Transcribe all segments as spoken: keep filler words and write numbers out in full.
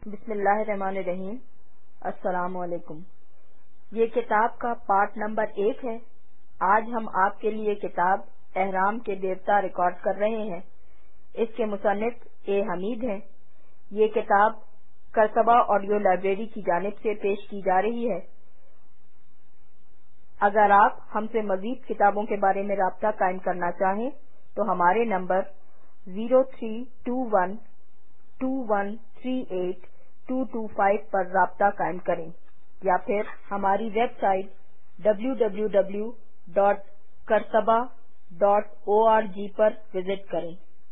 بسم اللہ الرحمن الرحیم۔ السلام علیکم۔ یہ کتاب کا پارٹ نمبر ایک ہے۔ آج ہم آپ کے لیے کتاب احرام کے دیوتا ریکارڈ کر رہے ہیں۔ اس کے مصنف اے حمید ہیں۔ یہ کتاب کرسبہ آڈیو لائبریری کی جانب سے پیش کی جا رہی ہے۔ اگر آپ ہم سے مزید کتابوں کے بارے میں رابطہ قائم کرنا چاہیں تو ہمارے نمبر zero three two one two one three eight two two five پر رابطہ قائم کریں یا پھر ہماری website W W W dot کرسبہ ڈاٹ او آر جی پر وزٹ کریں۔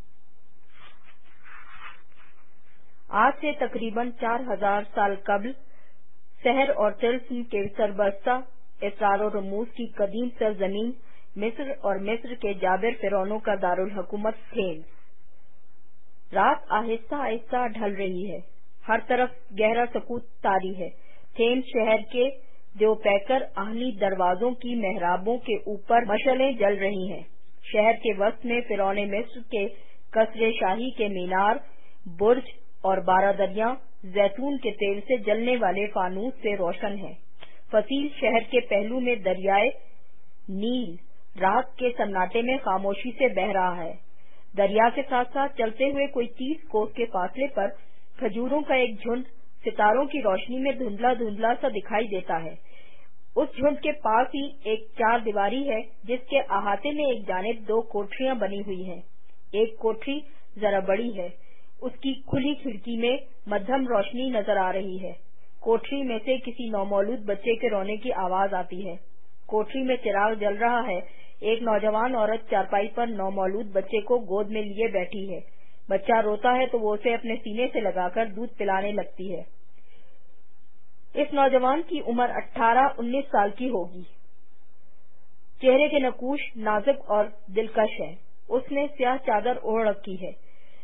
آج سے تقریباً چار ہزار سال قبل سحر اور طلسم کے سربستہ اسرار و رموز کی قدیم سرزمین مصر اور مصر کے جابر فرعونوں کا دارالحکومت تھیمس۔ رات آہستہ آہستہ ڈھل رہی ہے، ہر طرف گہرا سکوت طاری ہے۔ تھیمس شہر کے دیو پیکر آہنی دروازوں کی محرابوں کے اوپر مشعلیں جل رہی ہیں۔ شہر کے وسط میں فرعون مصر کے قصر شاہی کے مینار، برج اور بارہ دریاں زیتون کے تیل سے جلنے والے فانوس سے روشن ہیں۔ فصیل شہر کے پہلو میں دریائے نیل رات کے سناٹے میں خاموشی سے بہہ رہا ہے۔ دریا کے ساتھ ساتھ چلتے ہوئے کوئی تیس کوس کے فاصلے پر کھجوروں کا ایک جھنڈ ستاروں کی روشنی میں دھندلا دھندلا سا دکھائی دیتا ہے۔ اس جھنڈ کے پاس ہی ایک چار دیواری ہے جس کے احاطے میں ایک جانب دو کوٹریاں بنی ہوئی ہیں۔ ایک کوٹری ذرا بڑی ہے، اس کی کھلی کھڑکی میں مدھم روشنی نظر آ رہی ہے۔ کوٹری میں سے کسی نومولود بچے کے رونے کی آواز آتی ہے۔ کوٹری میں چراغ جل رہا ہے۔ ایک نوجوان عورت چارپائی پر نومولود بچے کو گود میں لیے بیٹھی ہے۔ بچہ روتا ہے تو وہ اسے اپنے سینے سے لگا کر دودھ پلانے لگتی ہے۔ اس نوجوان کی عمر اٹھارہ انیس سال کی ہوگی۔ چہرے کے نقوش نازک اور دلکش ہیں۔ اس نے سیاہ چادر اوڑھ رکھی ہے۔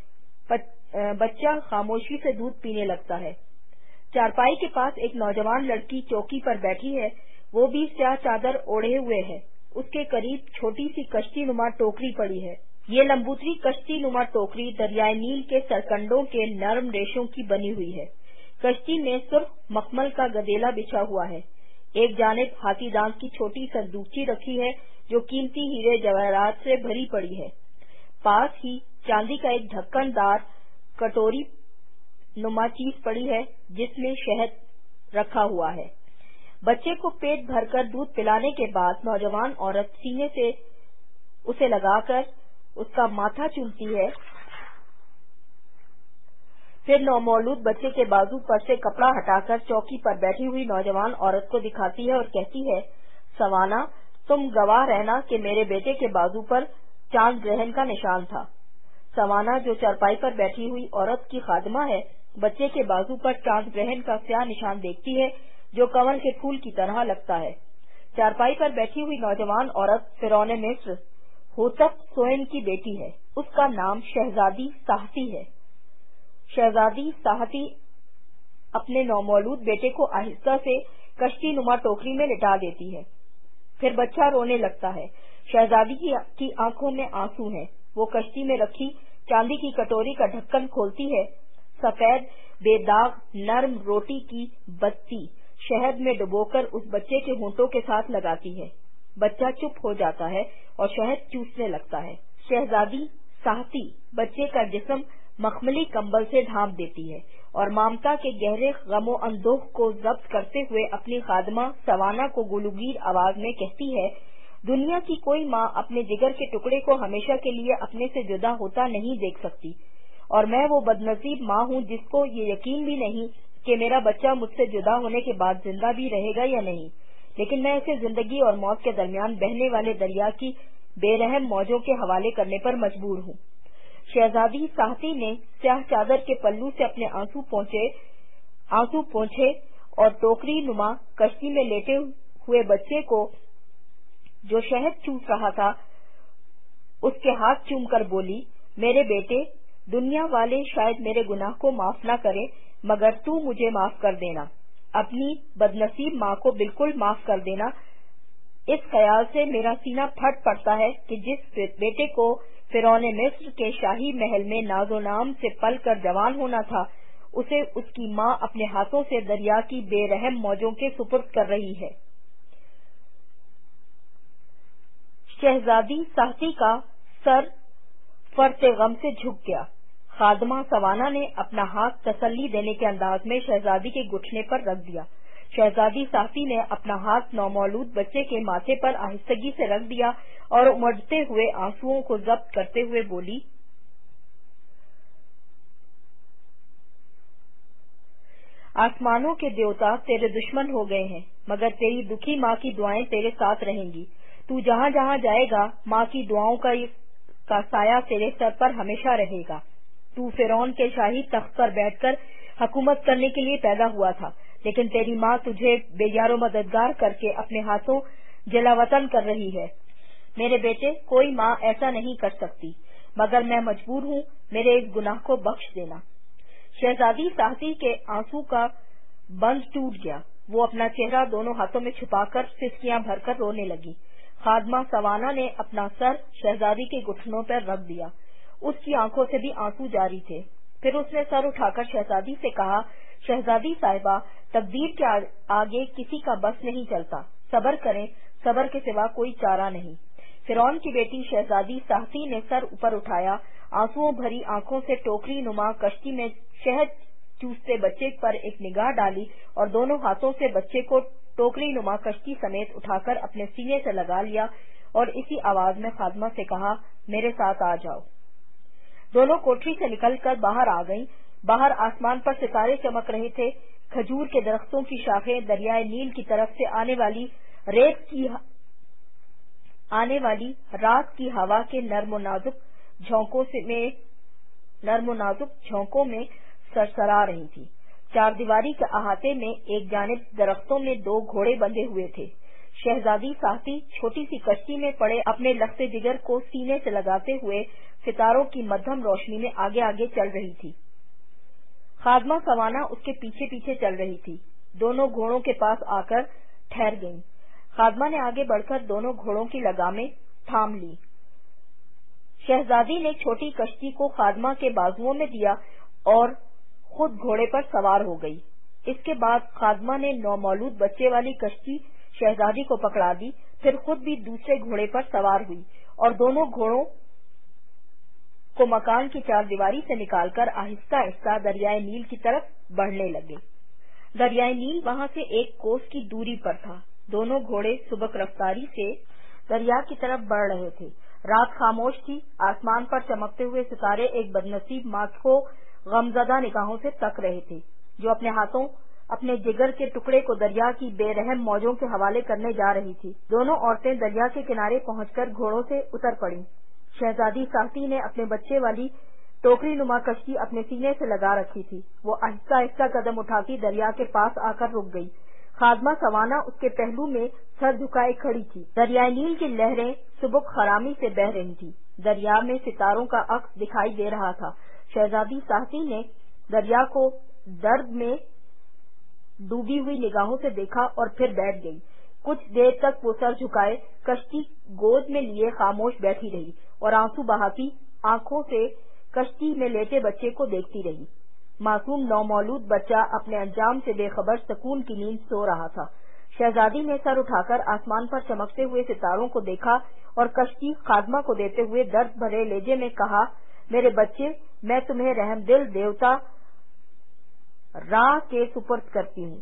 بچہ خاموشی سے دودھ پینے لگتا ہے۔ چارپائی کے پاس ایک نوجوان لڑکی چوکی پر بیٹھی ہے، وہ بھی سیاہ چادر اوڑھے ہوئے ہے۔ اس کے قریب چھوٹی سی کشتی نما ٹوکری پڑی ہے۔ یہ لمبوتری کشتی نما ٹوکری دریائے نیل کے سرکنڈوں کے نرم ریشوں کی بنی ہوئی ہے۔ کشتی میں سرخ مخمل کا گدیلا بچھا ہوا ہے۔ ایک جانب ہاتھی دانت کی چھوٹی صندوقچی رکھی ہے جو قیمتی ہیرے جواہرات سے بھری پڑی ہے۔ پاس ہی چاندی کا ایک ڈھکن دار کٹوری نما چیز پڑی ہے جس میں شہد رکھا ہوا ہے۔ بچے کو پیٹ بھر کر دودھ پلانے کے بعد نوجوان عورت سینے سے اسے لگا کر اس کا ماتھا چومتی ہے، پھر نومولود بچے کے بازو پر سے کپڑا ہٹا کر چوکی پر بیٹھی ہوئی نوجوان عورت کو دکھاتی ہے اور کہتی ہے، سوانا، تم گواہ رہنا کہ میرے بیٹے کے بازو پر چاند گرہن کا نشان تھا۔ سوانا، جو چارپائی پر بیٹھی ہوئی عورت کی خادمہ ہے، بچے کے بازو پر چاند گرہن کا سیاہ نشان دیکھتی ہے جو کنول کے پھول کی طرح لگتا ہے۔ چارپائی پر بیٹھی ہوئی نوجوان عورت فرعون مصر ہوتپ سوئن کی بیٹی ہے۔ اس کا نام شہزادی ساہتی ہے۔ شہزادی ساہتی اپنے نومولود بیٹے کو آہستہ سے کشتی نما ٹوکری میں لٹا دیتی ہے، پھر بچہ رونے لگتا ہے۔ شہزادی کی آنکھوں میں آنسو ہیں۔ وہ کشتی میں رکھی چاندی کی کٹوری کا ڈھکن کھولتی ہے۔ سفید بے داغ نرم روٹی کی بتی شہد میں ڈبو کر اس بچے کے ہونٹوں کے ساتھ لگاتی ہے۔ بچہ چپ ہو جاتا ہے اور شہد چوسنے لگتا ہے۔ شہزادی ساہتی بچے کا جسم مخملی کمبل سے ڈھانپ دیتی ہے اور مامتا کے گہرے غم و اندوہ کو ضبط کرتے ہوئے اپنی خادمہ سوانا کو گلوگیر آواز میں کہتی ہے، دنیا کی کوئی ماں اپنے جگر کے ٹکڑے کو ہمیشہ کے لیے اپنے سے جدا ہوتا نہیں دیکھ سکتی، اور میں وہ بدنصیب ماں ہوں جس کو یہ یقین بھی نہیں کہ میرا بچہ مجھ سے جدا ہونے کے بعد زندہ بھی رہے گا یا نہیں، لیکن میں اسے زندگی اور موت کے درمیان بہنے والے دریا کی بے رحم موجوں کے حوالے کرنے پر مجبور ہوں۔ شہزادی ساہتی نے سیاہ چادر کے پلو سے اپنے آنسو پونچھے آنسو پونچھے اور ٹوکری نما کشتی میں لیٹے ہوئے بچے کو جو شہد چوس رہا تھا اس کے ہاتھ چوم کر بولی، میرے بیٹے، دنیا والے شاید میرے گناہ کو معاف نہ کریں مگر تو مجھے معاف کر دینا، اپنی بدنصیب ماں کو بالکل معاف کر دینا۔ اس خیال سے میرا سینہ پھٹ پڑتا ہے کہ جس بیٹے کو فرعون مصر کے شاہی محل میں ناز و نام سے پل کر جوان ہونا تھا، اسے اس کی ماں اپنے ہاتھوں سے دریا کی بے رحم موجوں کے سپرد کر رہی ہے۔ شہزادی ساہتی کا سر فرط غم سے جھک گیا۔ خادمہ سوانا نے اپنا ہاتھ تسلی دینے کے انداز میں شہزادی کے گھٹنے پر رکھ دیا۔ شہزادی ساہتی نے اپنا ہاتھ نومولود بچے کے ماتھے پر آہستگی سے رکھ دیا اور امڑتے ہوئے آنسوؤں کو ضبط کرتے ہوئے بولی، آسمانوں کے دیوتا تیرے دشمن ہو گئے ہیں، مگر تیری دکھی ماں کی دعائیں تیرے ساتھ رہیں گی۔ تو جہاں جہاں جائے گا ماں کی دعاؤں کا کا سایہ تیرے سر پر ہمیشہ رہے گا۔ تو فرعون کے شاہی تخت پر بیٹھ کر حکومت کرنے کے لیے پیدا ہوا تھا، لیکن تیری ماں تجھے بے یار و مددگار کر کے اپنے ہاتھوں جلا وطن کر رہی ہے۔ میرے بیٹے، کوئی ماں ایسا نہیں کر سکتی، مگر میں مجبور ہوں، میرے اس گناہ کو بخش دینا۔ شہزادی ساہتی کے آنسو کا بند ٹوٹ گیا، وہ اپنا چہرہ دونوں ہاتھوں میں چھپا کر سسکیاں بھر کر رونے لگی۔ خادمہ سوانا نے اپنا سر شہزادی کے گھٹنوں پر رکھ دیا، اس کی آنکھوں سے بھی آنسو جاری تھے۔ پھر اس نے سر اٹھا کر شہزادی سے کہا، شہزادی صاحبہ، تقدیر کے آگے کسی کا بس نہیں چلتا، صبر کریں، صبر کے سوا کوئی چارہ نہیں۔ فرعون کی بیٹی شہزادی ساہتی نے سر اوپر اٹھایا، آنسوؤں بھری آنکھوں سے ٹوکری نما کشتی میں شہد چوستے بچے پر ایک نگاہ ڈالی اور دونوں ہاتھوں سے بچے کو ٹوکری نما کشتی سمیت اٹھا کر اپنے سینے سے لگا لیا اور اسی آواز میں خادمہ سے کہا، میرے ساتھ آ جاؤ۔ دونوں کوٹری سے نکل کر باہر آ گئیں۔ باہر آسمان پر ستارے چمک رہے تھے، کھجور کے درختوں کی شاخیں دریائے نیل کی طرف سے آنے والی ریت کی آنے والی رات کی ہوا کے نرم و نازک جھونکوں میں نرم و نازک جھونکوں میں سرسرا رہی تھی۔ چار دیواری کے احاطے میں ایک جانب درختوں میں دو گھوڑے بندھے ہوئے تھے۔ شہزادی ساہتی چھوٹی سی کشتی میں پڑے اپنے لخت جگر کو سینے سے لگاتے ہوئے ستاروں کی مدھم روشنی میں آگے آگے چل رہی تھی۔ خادمہ سوانا اس کے پیچھے پیچھے چل رہی تھی۔ دونوں گھوڑوں کے پاس آ کر ٹھہر گئیں۔ خادمہ نے آگے بڑھ کر دونوں گھوڑوں کی لگامیں تھام لی۔ شہزادی نے چھوٹی کشتی کو خادمہ کے بازوؤں میں دیا اور خود گھوڑے پر سوار ہو گئی۔ اس کے بعد خادمہ نے نومولود بچے والی کشتی شہزادی کو پکڑا دی، پھر خود بھی دوسرے گھوڑے پر سوار ہوئی اور دونوں گھوڑوں کو مکان کی چار دیواری سے نکال کر آہستہ آہستہ دریائے نیل کی طرف بڑھنے لگے۔ دریائے نیل وہاں سے ایک کوس کی دوری پر تھا۔ دونوں گھوڑے سبک رفتاری سے دریا کی طرف بڑھ رہے تھے۔ رات خاموش تھی، آسمان پر چمکتے ہوئے ستارے ایک بدنصیب ماں کو غمزدہ نگاہوں سے تک رہے تھے، جو اپنے ہاتھوں اپنے جگر کے ٹکڑے کو دریا کی بے رحم موجوں کے حوالے کرنے جا رہی تھی۔ دونوں عورتیں دریا کے کنارے پہنچ کر گھوڑوں سے اتر پڑیں۔ شہزادی ساہتی نے اپنے بچے والی ٹوکری نما کشتی اپنے سینے سے لگا رکھی تھی۔ وہ آہستہ آہستہ قدم اٹھاتی دریا کے پاس آ کر رک گئی۔ خادمہ سوانا اس کے پہلو میں سر جھکائے کھڑی تھی۔ دریائے نیل کی لہریں سبک خرامی سے بہہ رہی تھیں۔ دریا میں ستاروں کا عکس دکھائی دے رہا تھا۔ شہزادی ساہتی نے دریا کو درد میں ڈوبی ہوئی نگاہوں سے دیکھا اور پھر بیٹھ گئی۔ کچھ دیر تک وہ سر جھکائے کشتی گود میں لیے خاموش بیٹھی رہی اور آنسو بہاتی آنکھوں سے کشتی میں لیٹے بچے کو دیکھتی رہی۔ معصوم نومولود بچہ اپنے انجام سے بے خبر سکون کی نیند سو رہا تھا۔ شہزادی نے سر اٹھا کر آسمان پر چمکتے ہوئے ستاروں کو دیکھا اور کشتی خادمہ کو دیتے ہوئے درد بھرے لہجے میں کہا، میرے بچے، میں تمہیں رحم دل دیوتا راہ کے سپرد کرتی ہوں۔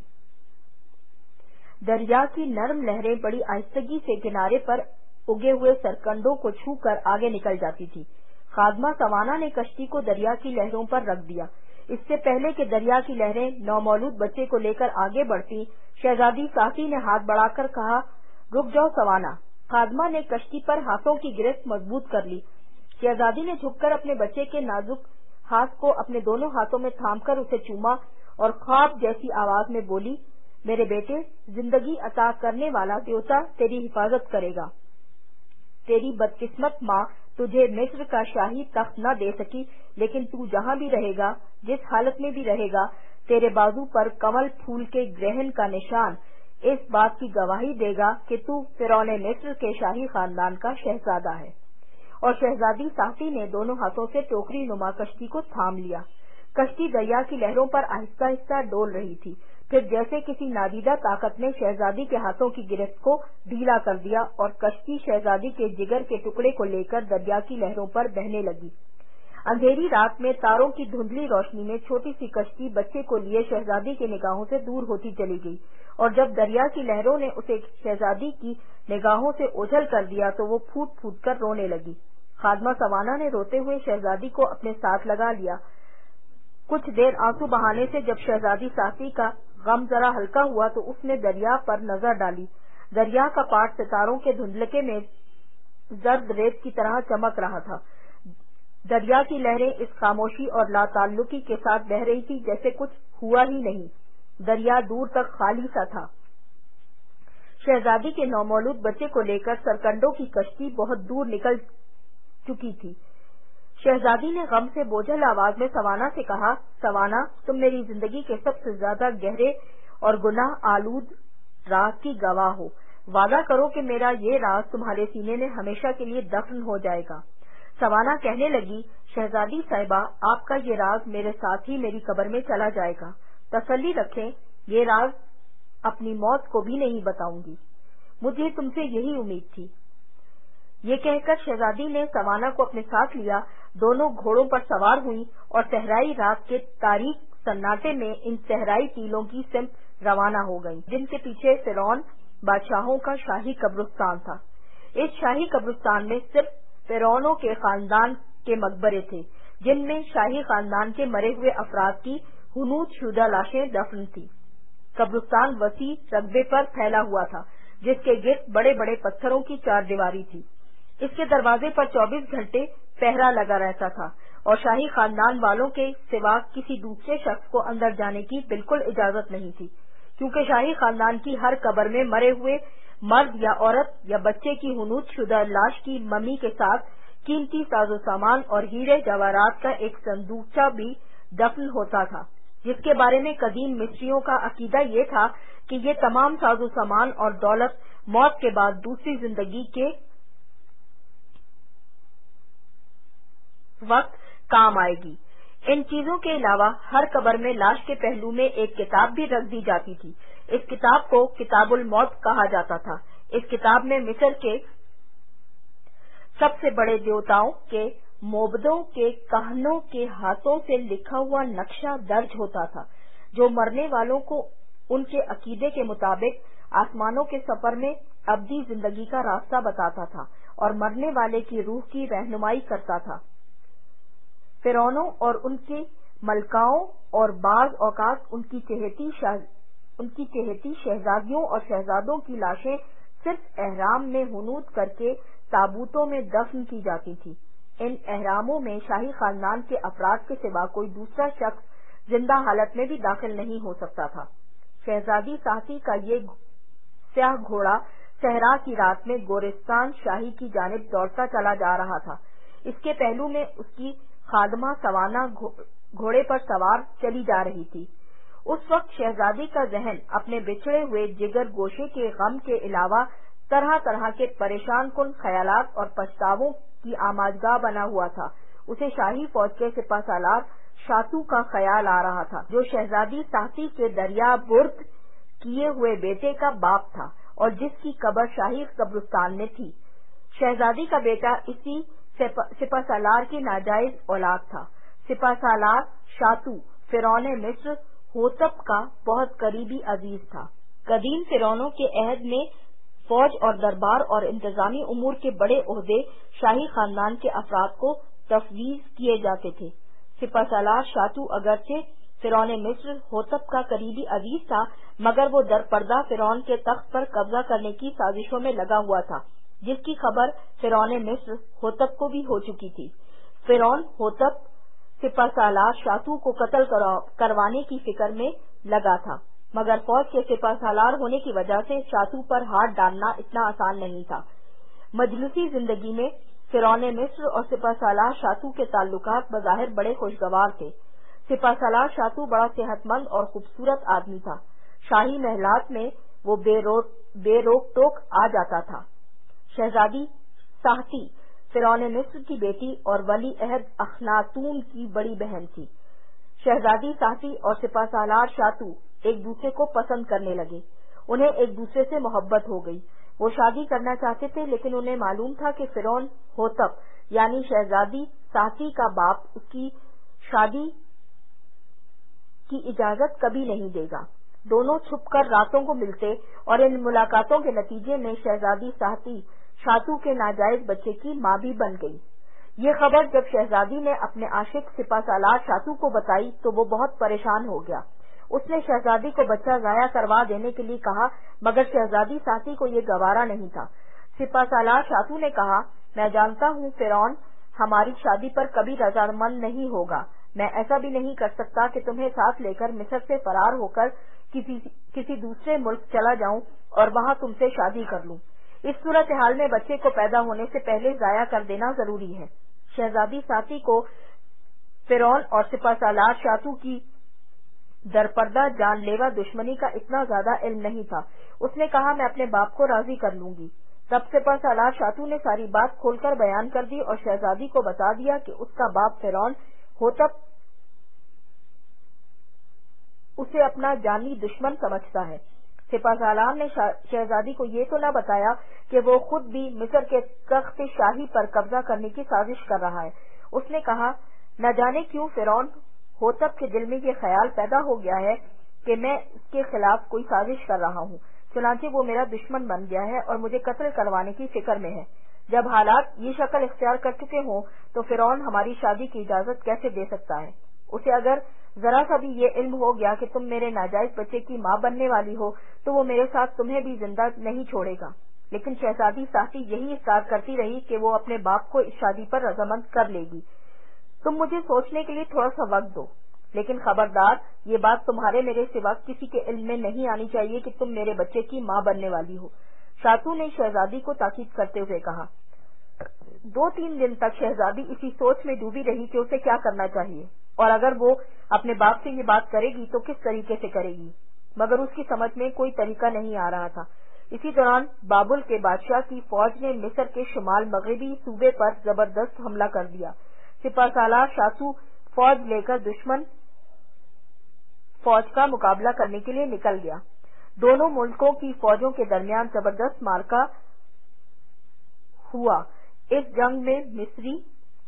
دریا کی نرم لہریں بڑی آہستگی سے کنارے پر اگے ہوئے سرکنڈوں کو چھو کر آگے نکل جاتی تھی۔ خادمہ سوانا نے کشتی کو دریا کی لہروں پر رکھ دیا۔ اس سے پہلے کہ دریا کی لہریں نومولود بچے کو لے کر آگے بڑھتی، شہزادی ساہتی نے ہاتھ بڑھا کر کہا، رک جاؤ سوانا۔ خادمہ نے کشتی پر ہاتھوں کی گرفت مضبوط کر لی۔ شہزادی نے جھک کر اپنے بچے کے نازک ہاتھ کو اپنے دونوں ہاتھوں میں تھام کر اسے چوما اور خواب جیسی آواز میں بولی، میرے بیٹے، زندگی عطا کرنے والا دیوتا تیری حفاظت کرے گا۔ تیری بدقسمت ماں تجھے مصر کا شاہی تخت نہ دے سکی، لیکن تو جہاں بھی رہے گا، جس حالت میں بھی رہے گا، تیرے بازو پر کمل پھول کے گرہن کا نشان اس بات کی گواہی دے گا کہ تو فرعون مصر کے شاہی خاندان کا شہزادہ ہے۔ اور شہزادی ساہتی نے دونوں ہاتھوں سے ٹوکری نما کشتی کو تھام لیا۔ کشتی دریا کی لہروں پر آہستہ آہستہ ڈول رہی تھی، پھر جیسے کسی نادیدہ طاقت نے شہزادی کے ہاتھوں کی گرفت کو ڈھیلا کر دیا اور کشتی شہزادی کے جگر کے ٹکڑے کو لے کر دریا کی لہروں پر بہنے لگی۔ اندھیری رات میں تاروں کی دھندلی روشنی میں چھوٹی سی کشتی بچے کو لیے شہزادی کی نگاہوں سے دور ہوتی چلی گئی، اور جب دریا کی لہروں نے اسے شہزادی کی نگاہوں سے اوجھل کر دیا تو وہ پھوٹ پھوٹ کر رونے لگی۔ خادمہ سوانا نے روتے ہوئے شہزادی کو اپنے ساتھ لگا لیا۔ کچھ دیر آنسو بہانے سے جب شہزادی ساسی کا غم ذرا ہلکا ہوا تو اس نے دریا پر نظر ڈالی۔ دریا کا پاٹ ستاروں کے دھندلکے میں زرد ریت کی طرح چمک رہا تھا۔ دریا کی لہریں اس خاموشی اور لا تعلقی کے ساتھ بہہ رہی تھی جیسے کچھ ہوا ہی نہیں۔ دریا دور تک خالی سا تھا۔ شہزادی کے نومولود بچے کو لے کر سرکنڈوں کی کشتی بہت دور نکل چکی تھی۔ شہزادی نے غم سے بوجھل آواز میں سوانا سے کہا، سوانا، تم میری زندگی کے سب سے زیادہ گہرے اور گناہ آلود راز کی گواہ ہو۔ وعدہ کرو کہ میرا یہ راز تمہارے سینے میں ہمیشہ کے لیے دفن ہو جائے گا۔ سوانا کہنے لگی، شہزادی صاحبہ، آپ کا یہ راز میرے ساتھ ہی میری قبر میں چلا جائے گا۔ تسلی رکھیں، یہ راز اپنی موت کو بھی نہیں بتاؤں گی۔ مجھے تم سے یہی امید تھی۔ یہ کہہ کر شہزادی نے سوانا کو اپنے ساتھ لیا، دونوں گھوڑوں پر سوار ہوئیں اور صحرائی رات کے تاریک سناٹے میں ان صحرائی ٹیلوں کی سمت روانہ ہو گئیں جن کے پیچھے فرعون بادشاہوں کا شاہی قبرستان تھا۔ اس شاہی قبرستان میں صرف فرعونوں کے خاندان کے مقبرے تھے، جن میں شاہی خاندان کے مرے ہوئے افراد کی حنوط شدہ لاشیں دفن تھیں۔ قبرستان وسیع رقبے پر پھیلا ہوا تھا، جس کے گرد بڑے بڑے پتھروں کی چار دیواری تھی۔ اس کے دروازے پر چوبیس گھنٹے پہرا لگا رہتا تھا اور شاہی خاندان والوں کے سوا کسی دوسرے شخص کو اندر جانے کی بالکل اجازت نہیں تھی، کیونکہ شاہی خاندان کی ہر قبر میں مرے ہوئے مرد یا عورت یا بچے کی حنوط شدہ لاش کی ممی کے ساتھ قیمتی ساز و سامان اور ہیرے جواہرات کا ایک صندوقچہ بھی دفن ہوتا تھا، جس کے بارے میں قدیم مصریوں کا عقیدہ یہ تھا کہ یہ تمام ساز و سامان اور دولت موت کے بعد دوسری زندگی کے وقت کام آئے گی۔ ان چیزوں کے علاوہ ہر قبر میں لاش کے پہلو میں ایک کتاب بھی رکھ دی جاتی تھی۔ اس کتاب کو کتاب الموت کہا جاتا تھا۔ اس کتاب میں مصر کے سب سے بڑے دیوتاؤں کے معبدوں کے کاہنوں کے ہاتھوں سے لکھا ہوا نقشہ درج ہوتا تھا، جو مرنے والوں کو ان کے عقیدے کے مطابق آسمانوں کے سفر میں ابدی زندگی کا راستہ بتاتا تھا اور مرنے والے کی روح کی رہنمائی کرتا تھا۔ فرعونوں اور ان کے ملکاؤں اور بعض اوقات ان کی چہیتی شہز... ان کی چہیتی شہزادیوں اور شہزادوں کی لاشیں صرف احرام میں حنوط کر کے تابوتوں میں دفن کی جاتی تھی۔ ان احراموں میں شاہی خاندان کے افراد کے سوا کوئی دوسرا شخص زندہ حالت میں بھی داخل نہیں ہو سکتا تھا۔ شہزادی ساسی کا یہ سیاہ گھوڑا صحرا کی رات میں گورستان شاہی کی جانب دوڑتا چلا جا رہا تھا۔ اس کے پہلو میں اس کی خادمہ سوانا گھوڑے پر سوار چلی جا رہی تھی۔ اس وقت شہزادی کا ذہن اپنے بچھڑے ہوئے جگر گوشے کے غم کے علاوہ طرح طرح کے پریشان کن خیالات اور پچھتاووں کی آماجگاہ بنا ہوا تھا۔ اسے شاہی فوج کے سپہ سالار شاتو کا خیال آ رہا تھا، جو شہزادی ساسی کے دریا برد کیے ہوئے بیٹے کا باپ تھا اور جس کی قبر شاہی قبرستان میں تھی۔ شہزادی کا بیٹا اسی سپہ سالار کی ناجائز اولاد تھا۔ سپہ سالار شاتو فرعون مصر ہوتب کا بہت قریبی عزیز تھا۔ قدیم فرعونوں کے عہد میں فوج اور دربار اور انتظامی امور کے بڑے عہدے شاہی خاندان کے افراد کو تفویض کیے جاتے تھے۔ سپہ سالار شاتو اگرچہ فرعون مصر ہوتب کا قریبی عزیز تھا، مگر وہ در پردہ فرعون کے تخت پر قبضہ کرنے کی سازشوں میں لگا ہوا تھا، جس کی خبر فرعون مصر ہوتب کو بھی ہو چکی تھی۔ فرعون ہوتب سپہ سالار شاتو کو قتل کروانے کی فکر میں لگا تھا، مگر فوج کے سپہ سالار ہونے کی وجہ سے شاتو پر ہاتھ ڈالنا اتنا آسان نہیں تھا۔ مجلسی زندگی میں فرعون مصر اور سپہ سالار شاتو کے تعلقات بظاہر بڑے خوشگوار تھے۔ سپہ سالار شاتو بڑا صحت مند اور خوبصورت آدمی تھا۔ شاہی محلات میں وہ بے روک ٹوک آ جاتا تھا۔ شہزادی ساہتی فرعون مصر کی بیٹی اور ولی عہد اخناتون کی بڑی بہن تھی۔ شہزادی ساہتی اور سپہ سالار شاتو ایک دوسرے کو پسند کرنے لگے. انہیں ایک دوسرے سے محبت ہو گئی. وہ شادی کرنا چاہتے تھے لیکن انہیں معلوم تھا کہ فرعون ہوتب یعنی شہزادی ساہتی کا باپ اس کی شادی کی اجازت کبھی نہیں دے گا. دونوں چھپ کر راتوں کو ملتے اور ان ملاقاتوں کے نتیجے میں شہزادی ساہتی شاتو کے ناجائز بچے کی ماں بھی بن گئی. یہ خبر جب شہزادی نے اپنے عاشق سپہ سالار شاتو کو بتائی تو وہ بہت پریشان ہو گیا. اس نے شہزادی کو بچہ ضائع کروا دینے کے لیے کہا مگر شہزادی ساہتی کو یہ گوارا نہیں تھا. سپہ سالار شاتو نے کہا میں جانتا ہوں فرعون ہماری شادی پر کبھی رضامند نہیں ہوگا. میں ایسا بھی نہیں کر سکتا کہ تمہیں ساتھ لے کر مصر سے فرار ہو کر کسی کسی دوسرے ملک چلا جاؤں اور وہاں تم سے شادی کر لوں. اس صورتحال میں بچے کو پیدا ہونے سے پہلے ضائع کر دینا ضروری ہے. شہزادی ساہتی کو فرعون اور سپہ سالار شاتو کی درپردہ جان لیوا دشمنی کا اتنا زیادہ علم نہیں تھا. اس نے کہا میں اپنے باپ کو راضی کر لوں گی. تب سپہ سالار شاتو نے ساری بات کھول کر بیان کر دی اور شہزادی کو بتا دیا کہ اس کا باپ فرعون ہوتب اسے اپنا جانی دشمن سمجھتا ہے. سپہ سالار نے شہزادی کو یہ تو نہ بتایا کہ وہ خود بھی مصر کے تخت شاہی پر قبضہ کرنے کی سازش کر رہا ہے. اس نے کہا نہ جانے کیوں فرعون ہوتب کے دل میں یہ خیال پیدا ہو گیا ہے کہ میں اس کے خلاف کوئی سازش کر رہا ہوں. چنانچہ وہ میرا دشمن بن گیا ہے اور مجھے قتل کروانے کی فکر میں ہے. جب حالات یہ شکل اختیار کر چکے ہوں تو فرعون ہماری شادی کی اجازت کیسے دے سکتا ہے؟ اسے اگر ذرا سا بھی یہ علم ہو گیا کہ تم میرے ناجائز بچے کی ماں بننے والی ہو تو وہ میرے ساتھ تمہیں بھی زندہ نہیں چھوڑے گا. لیکن شہزادی ساہتی یہی اصرار کرتی رہی کہ وہ اپنے باپ کو اس شادی پر رضامند کر لے گی. تم مجھے سوچنے کے لیے تھوڑا سا وقت دو لیکن خبردار یہ بات تمہارے میرے سوا کسی کے علم میں نہیں آنی چاہیے کہ تم میرے بچے کی ماں بننے والی ہو. شاتو نے شہزادی کو تاکید کرتے ہوئے کہا. دو تین دن تک شہزادی اسی سوچ میں ڈوبی رہی کہ اسے کیا کرنا چاہیے اور اگر وہ اپنے باپ سے یہ بات کرے گی تو کس طریقے سے کرے گی، مگر اس کی سمجھ میں کوئی طریقہ نہیں آ رہا تھا. اسی دوران بابل کے بادشاہ کی فوج نے مصر کے شمال مغربی صوبے پر زبردست حملہ کر دیا. سپہ سالار شاتو فوج لے کر دشمن فوج کا مقابلہ کرنے کے لیے نکل گیا. دونوں ملکوں کی فوجوں کے درمیان زبردست معرکہ ہوا. اس جنگ میں مصری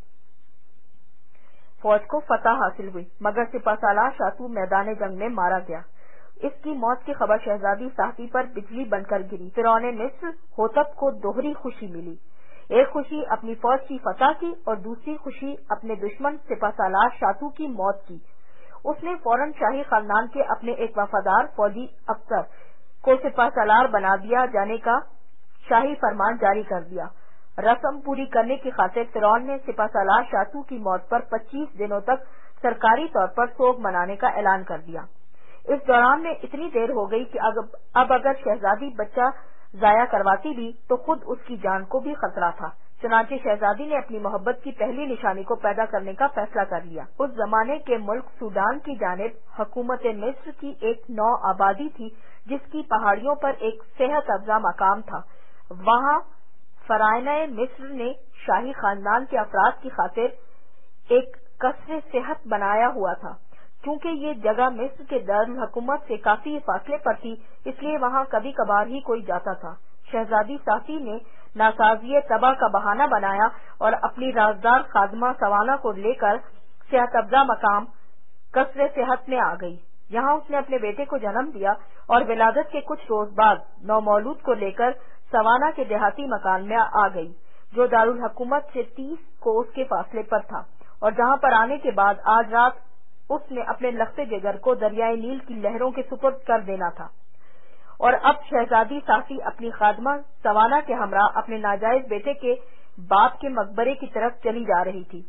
فوج کو فتح حاصل ہوئی مگر سپہ سالار شاتو میدان جنگ میں مارا گیا. اس کی موت کی خبر شہزادی ساہتی پر بجلی بن کر گری. فرعون مصر ہوتب کو دوہری خوشی ملی. ایک خوشی اپنی فوج کی فتح کی اور دوسری خوشی اپنے دشمن سپہ سالار شاتو کی موت کی. اس نے فوراً شاہی خاندان کے اپنے ایک وفادار فوجی افسر کو سپہ سالار بنا دیا جانے کا شاہی فرمان جاری کر دیا. رسم پوری کرنے کی خاطر فرعون نے سپہ سالار شاتو کی موت پر پچیس دنوں تک سرکاری طور پر سوگ منانے کا اعلان کر دیا. اس دوران میں اتنی دیر ہو گئی کہ اب اگر شہزادی بچہ ضائع کرواتی بھی تو خود اس کی جان کو بھی خطرہ تھا. چنانچہ شہزادی نے اپنی محبت کی پہلی نشانی کو پیدا کرنے کا فیصلہ کر لیا. اس زمانے کے ملک سوڈان کی جانب حکومت مصر کی ایک نو آبادی تھی جس کی پہاڑیوں پر ایک صحت افزا مقام تھا. وہاں فرائنہ مصر نے شاہی خاندان کے افراد کی خاطر ایک قصر صحت بنایا ہوا تھا. کیونکہ یہ جگہ مصر کے دارالحکومت سے کافی فاصلے پر تھی اس لیے وہاں کبھی کبھار ہی کوئی جاتا تھا. شہزادی ساہتی نے ناسازی طبع کا بہانہ بنایا اور اپنی رازدار خادمہ سوانا کو لے کر صحت افزا مقام قصر صحت میں آ گئی. یہاں اس نے اپنے بیٹے کو جنم دیا اور ولادت کے کچھ روز بعد نومولود کو لے کر سوانا کے دیہاتی مکان میں آ گئی جو دارالحکومت سے تیس کوس کے فاصلے پر تھا اور جہاں پر آنے کے بعد آج رات اس نے اپنے لخت جگر کو دریائے نیل کی لہروں کے سپرد کر دینا تھا. اور اب شہزادی ساہتی اپنی خادمہ سوانا کے ہمراہ اپنے ناجائز بیٹے کے باپ کے مقبرے کی طرف چلی جا رہی تھی.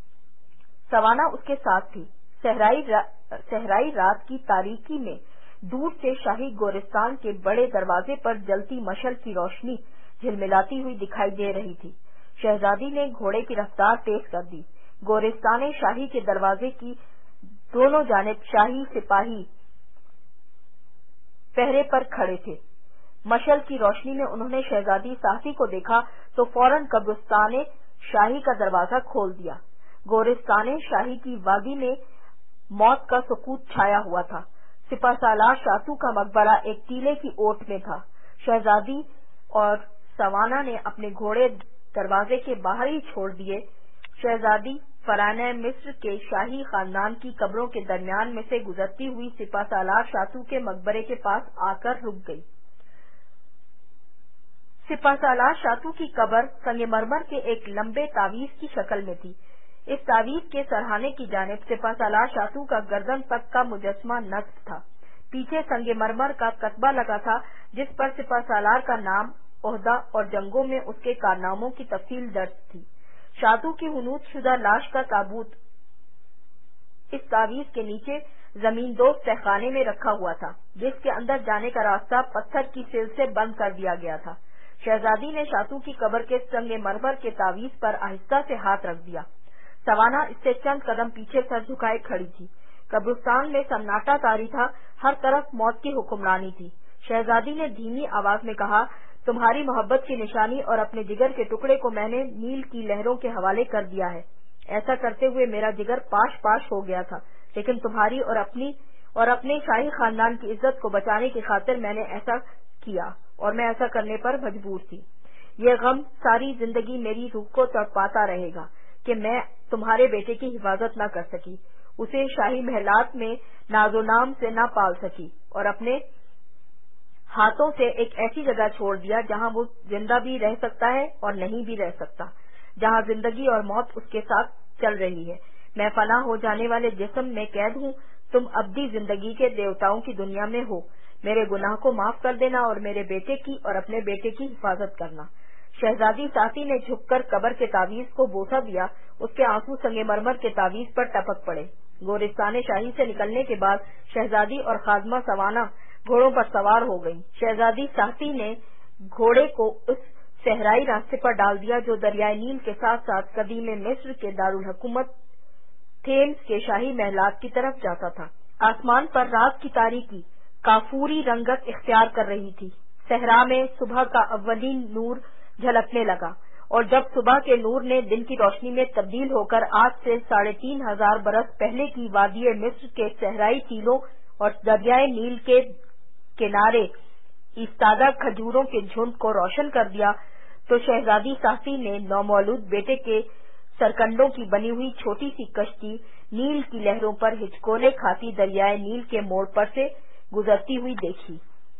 سوانا اس کے ساتھ تھی. صحرائی را... صحرائی رات کی تاریکی میں دور سے شاہی گورستان کے بڑے دروازے پر جلتی مشعل کی روشنی جھلملاتی ہوئی دکھائی دے رہی تھی. شہزادی نے گھوڑے کی رفتار تیز کر دی. گورستان شاہی کے دروازے کی دونوں جانب شاہی سپاہی پہرے پر کھڑے تھے. مشعل کی روشنی میں انہوں نے شہزادی ساہتی کو دیکھا تو فوراً قبرستان شاہی کا دروازہ کھول دیا. گورستان شاہی کی وادی میں موت کا سکوت چھایا ہوا تھا۔ سپہ سالار شاتو کا مقبرہ ایک ٹیلے کی اوٹ میں تھا۔ شہزادی اور سوانا نے اپنے گھوڑے دروازے کے باہر ہی چھوڑ دیے۔ شہزادی فرانہ مصر کے شاہی خاندان کی قبروں کے درمیان میں سے گزرتی ہوئی سپہ سالار شاتو کے مقبرے کے پاس آ کر رک گئی۔ سپہ سالار شاتو کی قبر سنگ مرمر کے ایک لمبے تعویذ کی شکل میں تھی۔ اس تعویذ کے سرہانے کی جانب سپہ سالار شاتو کا گردن تک کا مجسمہ نصب تھا۔ پیچھے سنگ مرمر کا کتبہ لگا تھا جس پر سپہ سالار کا نام، عہدہ اور جنگوں میں اس کے کارناموں کی تفصیل درج تھی۔ شاتو کی حنوط شدہ لاش کا تابوت اس تعویذ کے نیچے زمین دوست تہخانے میں رکھا ہوا تھا، جس کے اندر جانے کا راستہ پتھر کی سیل سے بند کر دیا گیا تھا۔ شہزادی نے شاتو کی قبر کے سنگ مرمر کے تعویذ پر آہستہ سے ہاتھ رکھ دیا۔ سوانا اس سے چند قدم پیچھے سر جھکائے کھڑی تھی۔ قبرستان میں سناٹا طاری تھا، ہر طرف موت کی حکمرانی تھی۔ شہزادی نے دھیمی آواز میں کہا، تمہاری محبت کی نشانی اور اپنے جگر کے ٹکڑے کو میں نے نیل کی لہروں کے حوالے کر دیا ہے۔ ایسا کرتے ہوئے میرا جگر پاش پاش ہو گیا تھا، لیکن تمہاری اور اپنی اور اپنے شاہی خاندان کی عزت کو بچانے کی خاطر میں نے ایسا کیا، اور میں ایسا کرنے پر مجبور تھی۔ یہ غم ساری زندگی میری روح کو تڑپاتا رہے گا کہ میں تمہارے بیٹے کی حفاظت نہ کر سکی، اسے شاہی محلات میں ناز و نام سے نہ پال سکی، اور اپنے ہاتھوں سے ایک ایسی جگہ چھوڑ دیا جہاں وہ زندہ بھی رہ سکتا ہے اور نہیں بھی رہ سکتا، جہاں زندگی اور موت اس کے ساتھ چل رہی ہے۔ میں فنا ہو جانے والے جسم میں قید ہوں، تم ابدی زندگی کے دیوتاؤں کی دنیا میں ہو۔ میرے گناہ کو معاف کر دینا اور میرے بیٹے کی اور اپنے بیٹے کی حفاظت کرنا۔ شہزادی ساتھی نے جھک کر قبر کے تعویذ کو بوسہ دیا، اس کے آنسو سنگ مرمر کے تعویذ پر ٹپک پڑے۔ گورستان شاہی سے نکلنے کے بعد شہزادی اور خادمہ سوانا گھوڑوں پر سوار ہو گئی۔ شہزادی ساتھی نے گھوڑے کو اس صحرائی راستے پر ڈال دیا جو دریائے نیل کے ساتھ ساتھ قدیم مصر کے دارالحکومت تھیمس کے شاہی محلات کی طرف جاتا تھا۔ آسمان پر رات کی تاریکی کافوری رنگت اختیار کر رہی تھی۔ صحرا میں صبح کا اولین نور جھلکنے لگا، اور جب صبح کے نور نے دن کی روشنی میں تبدیل ہو کر آج سے ساڑھے تین ہزار برس پہلے کی وادی مصر کے صحرائی ٹیلوں اور دریائے نیل کے کنارے ایستادہ کھجوروں کے جھنڈ کو روشن کر دیا، تو شہزادی ساسی نے نومولود بیٹے کے سرکنڈوں کی بنی ہوئی چھوٹی سی کشتی نیل کی لہروں پر ہچکولے کھاتی دریائے نیل کے موڑ پر سے گزرتی ہوئی دیکھی۔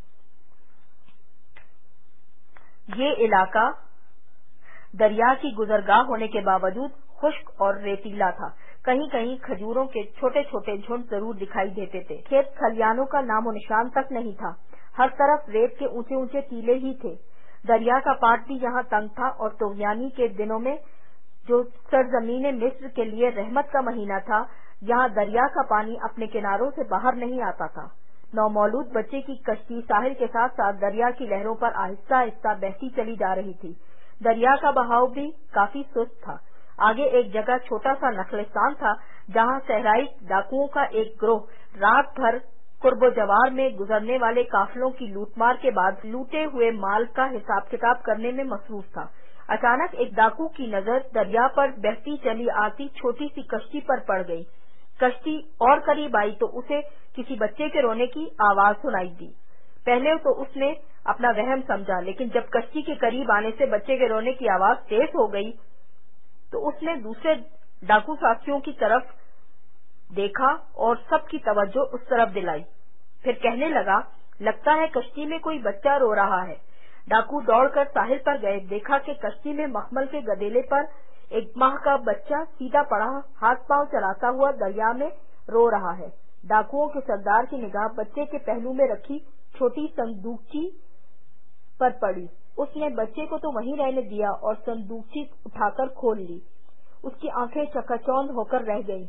یہ علاقہ دریا کی گزرگاہ ہونے کے باوجود خشک اور ریتیلا تھا۔ کہیں کہیں کھجوروں کے چھوٹے چھوٹے جھنڈ ضرور دکھائی دیتے تھے۔ کھیت کھلیانوں کا نام و نشان تک نہیں تھا، ہر طرف ریت کے اونچے اونچے ٹیلے ہی تھے۔ دریا کا پاٹ بھی یہاں تنگ تھا، اور طغیانی کے دنوں میں جو سرزمین مصر کے لیے رحمت کا مہینہ تھا، یہاں دریا کا پانی اپنے کناروں سے باہر نہیں آتا تھا۔ نومولود بچے کی کشتی ساحل کے ساتھ ساتھ دریا کی لہروں پر آہستہ آہستہ بہتی چلی جا رہی تھی۔ دریا کا بہاؤ بھی کافی سست تھا۔ آگے ایک جگہ چھوٹا سا نخلستان تھا جہاں صحرائی ڈاکوؤں کا ایک گروہ رات بھر قرب و جوار میں گزرنے والے قافلوں کی لوٹ مار کے بعد لوٹے ہوئے مال کا حساب کتاب کرنے میں مصروف تھا۔ اچانک ایک ڈاکو کی نظر دریا پر بہتی چلی آتی چھوٹی سی کشتی پر پڑ گئی۔ کشتی اور قریب آئی تو اسے کسی بچے کے رونے کی آواز سنائی دی۔ پہلے تو اس نے اپنا وہم سمجھا، لیکن جب کشتی کے قریب آنے سے بچے کے رونے کی آواز تیز ہو گئی تو اس نے دوسرے ڈاکو ساتھیوں کی طرف دیکھا اور سب کی توجہ اس طرف دلائی۔ پھر کہنے لگا، لگتا ہے کشتی میں کوئی بچہ رو رہا ہے۔ ڈاکو دوڑ کر ساحل پر گئے، دیکھا کہ کشتی میں مخمل کے گدیلے پر ایک ماہ کا بچہ سیدھا پڑا ہاتھ پاؤں چلاتا ہوا دریا میں رو رہا ہے۔ ڈاکوؤں کے سردار کی نگاہ بچے کے پہلو میں رکھی چھوٹی صندوقچی پر پڑی۔ اس نے بچے کو تو وہیں رہنے دیا اور صندوقچی اٹھا کر کھول لی۔ اس کی آنکھیں چکا چوندھ ہو کر رہ گئیں۔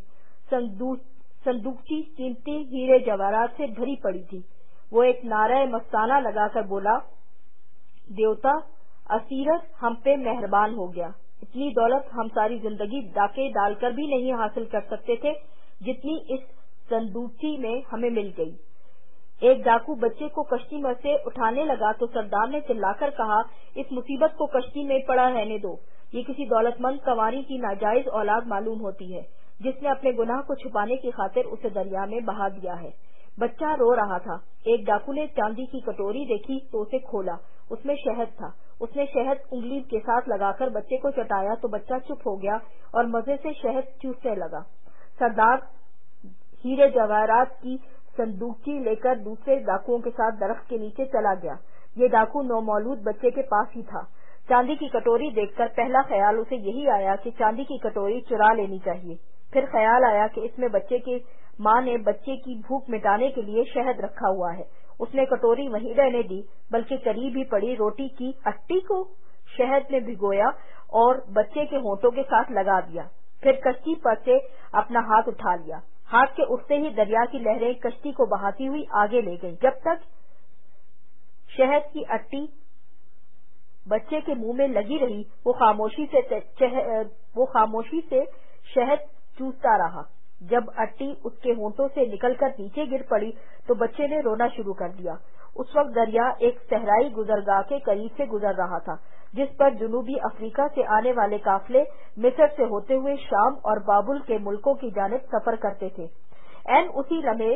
صندوقچی قیمتی ہیرے جواہرات سے بھری پڑی تھی۔ وہ ایک نعرہ مستانہ لگا کر بولا، دیوتا اسیرس ہم پہ مہربان ہو گیا۔ اتنی دولت ہم ساری زندگی ڈاکے ڈال کر بھی نہیں حاصل کر سکتے تھے جتنی اس صندوقچی میں ہمیں مل گئی۔ ایک ڈاکو بچے کو کشتی میں سے اٹھانے لگا تو سردار نے چلا کر کہا، اس مصیبت کو کشتی میں پڑا رہنے دو، یہ کسی دولت مند کنواری کی ناجائز اولاد معلوم ہوتی ہے۔ جس نے اپنے گناہ کو چھپانے کی خاطر اسے دریا میں بہا دیا ہے۔ بچہ رو رہا تھا۔ ایک ڈاکو نے چاندی کی کٹوری دیکھی تو اسے کھولا، اس میں شہد تھا۔ اس نے شہد انگلی کے ساتھ لگا کر بچے کو چٹایا تو بچہ چپ ہو گیا اور مزے سے شہد چوسنے لگا۔ سردار ہیرے جواہرات کی صندوقچی لے کر دوسرے ڈاکوؤں کے ساتھ درخت کے نیچے چلا گیا۔ یہ ڈاکو نومولود بچے کے پاس ہی تھا۔ چاندی کی کٹوری دیکھ کر پہلا خیال اسے یہی آیا کہ چاندی کی کٹوری چرا لینی چاہیے۔ پھر خیال آیا کہ اس میں بچے کی ماں نے بچے کی بھوک مٹانے کے لیے شہد رکھا ہوا ہے۔ اس نے کٹوری وہیں رہنے دی بلکہ قریب ہی پڑی روٹی کی اٹی کو شہد میں بھگویا اور بچے کے ہونٹوں کے ساتھ لگا دیا۔ پھر کشتی پر سے اپنا ہاتھ اٹھا لیا۔ ہاتھ کے اٹھتے ہی دریا کی لہریں کشتی کو بہاتی ہوئی آگے لے گئیں۔ جب تک شہد کی اٹی بچے کے منہ میں لگی رہی وہ خاموشی سے وہ خاموشی سے شہد چوستا رہا۔ جب اٹی اس کے ہونٹوں سے نکل کر نیچے گر پڑی تو بچے نے رونا شروع کر دیا۔ اس وقت دریا ایک صحرائی گزرگاہ کے قریب سے گزر رہا تھا جس پر جنوبی افریقہ سے آنے والے قافلے مصر سے ہوتے ہوئے شام اور بابل کے ملکوں کی جانب سفر کرتے تھے۔ عین اسی لمحے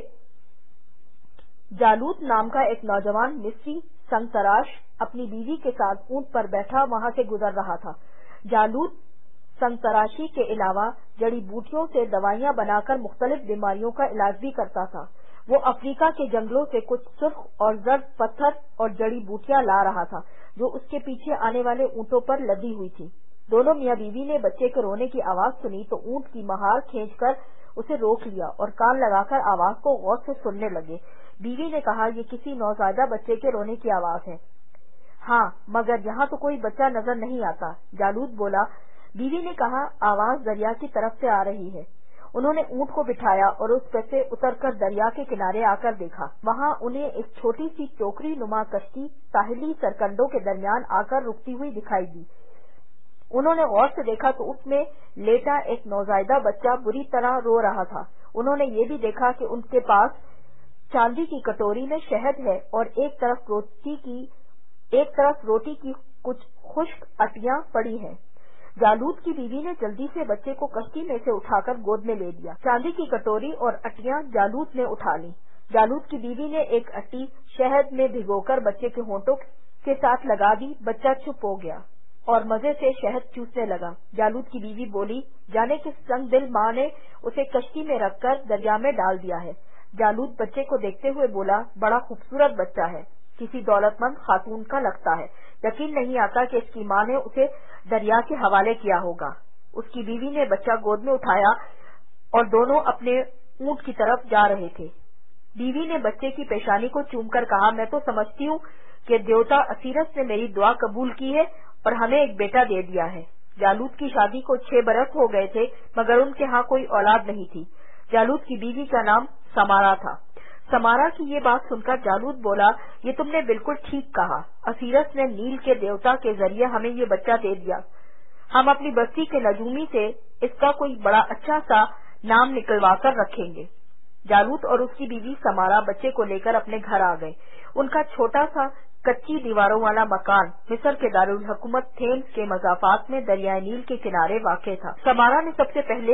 جالوت نام کا ایک نوجوان مصری سنگ تراش اپنی بیوی کے ساتھ اونٹ پر بیٹھا وہاں سے گزر رہا تھا۔ جالوت سنگ تراشی کے علاوہ جڑی بوٹیوں سے دوائیاں بنا کر مختلف بیماریوں کا علاج بھی کرتا تھا۔ وہ افریقہ کے جنگلوں سے کچھ سرخ اور زرد پتھر اور جڑی بوٹیاں لا رہا تھا جو اس کے پیچھے آنے والے اونٹوں پر لدی ہوئی تھی۔ دونوں میاں بیوی نے بچے کے رونے کی آواز سنی تو اونٹ کی مہار کھینچ کر اسے روک لیا اور کان لگا کر آواز کو غور سے سننے لگے۔ بیوی نے کہا، یہ کسی نوزائیدہ بچے کے رونے کی آواز ہے۔ ہاں، مگر یہاں تو کوئی بچہ نظر نہیں آتا، جالوت بولا۔ بیوی نے کہا، آواز دریا کی طرف سے آ رہی ہے۔ انہوں نے اونٹ کو بٹھایا اور اس پر سے اتر کر دریا کے کنارے آ کر دیکھا۔ وہاں انہیں ایک چھوٹی سی ٹوکری نما کشتی ساحلی سرکنڈوں کے درمیان آ کر رکتی ہوئی دکھائی دی۔ انہوں نے غور سے دیکھا تو اس میں لیٹا ایک نوزائیدہ بچہ بری طرح رو رہا تھا۔ انہوں نے یہ بھی دیکھا کہ ان کے پاس چاندی کی کٹوری میں شہد ہے اور ایک طرف روٹی کی ایک طرف روٹی کی کچھ خشک اٹیاں پڑی ہیں۔ جالوت کی بیوی نے جلدی سے بچے کو کشتی میں سے اٹھا کر گود میں لے لیا۔ چاندی کی کٹوری اور اٹیاں جالوت نے اٹھا لی۔ جالوت کی بیوی نے ایک اٹی شہد میں بھگو کر بچے کے ہونٹوں کے ساتھ لگا دی۔ بچہ چپ ہو گیا اور مزے سے شہد چوسنے لگا۔ جالوت کی بیوی بولی، جانے کس سنگ دل ماں نے اسے کشتی میں رکھ کر دریا میں ڈال دیا ہے۔ جالوت بچے کو دیکھتے ہوئے بولا، بڑا خوبصورت بچہ ہے، کسی دولت مند خاتون کا لگتا ہے، یقین نہیں آتا کہ اس کی ماں نے اسے دریا کے حوالے کیا ہوگا۔ اس کی بیوی نے بچہ گود میں اٹھایا اور دونوں اپنے اونٹ کی طرف جا رہے تھے۔ بیوی نے بچے کی پیشانی کو چوم کر کہا، میں تو سمجھتی ہوں کہ دیوتا اسیرس نے میری دعا قبول کی ہے اور ہمیں ایک بیٹا دے دیا ہے۔ جالوت کی شادی کو چھ برس ہو گئے تھے مگر ان کے ہاں کوئی اولاد نہیں تھی۔ جالوت کی بیوی کا نام سمارا تھا۔ سمارا کی یہ بات سن کر جالوت بولا، یہ تم نے بالکل ٹھیک کہا، اسیرس نے نیل کے دیوتا کے ذریعے ہمیں یہ بچہ دے دیا۔ ہم اپنی بستی کے نجومی سے اس کا کوئی بڑا اچھا سا نام نکلوا کر رکھیں گے۔ جالوت اور اس کی بیوی سمارا بچے کو لے کر اپنے گھر آ گئے۔ ان کا چھوٹا سا کچی دیواروں والا مکان مصر کے دارالحکومت تھیمس کے مضافات میں دریائے نیل کے کنارے واقع تھا۔ سمارا نے سب سے پہلے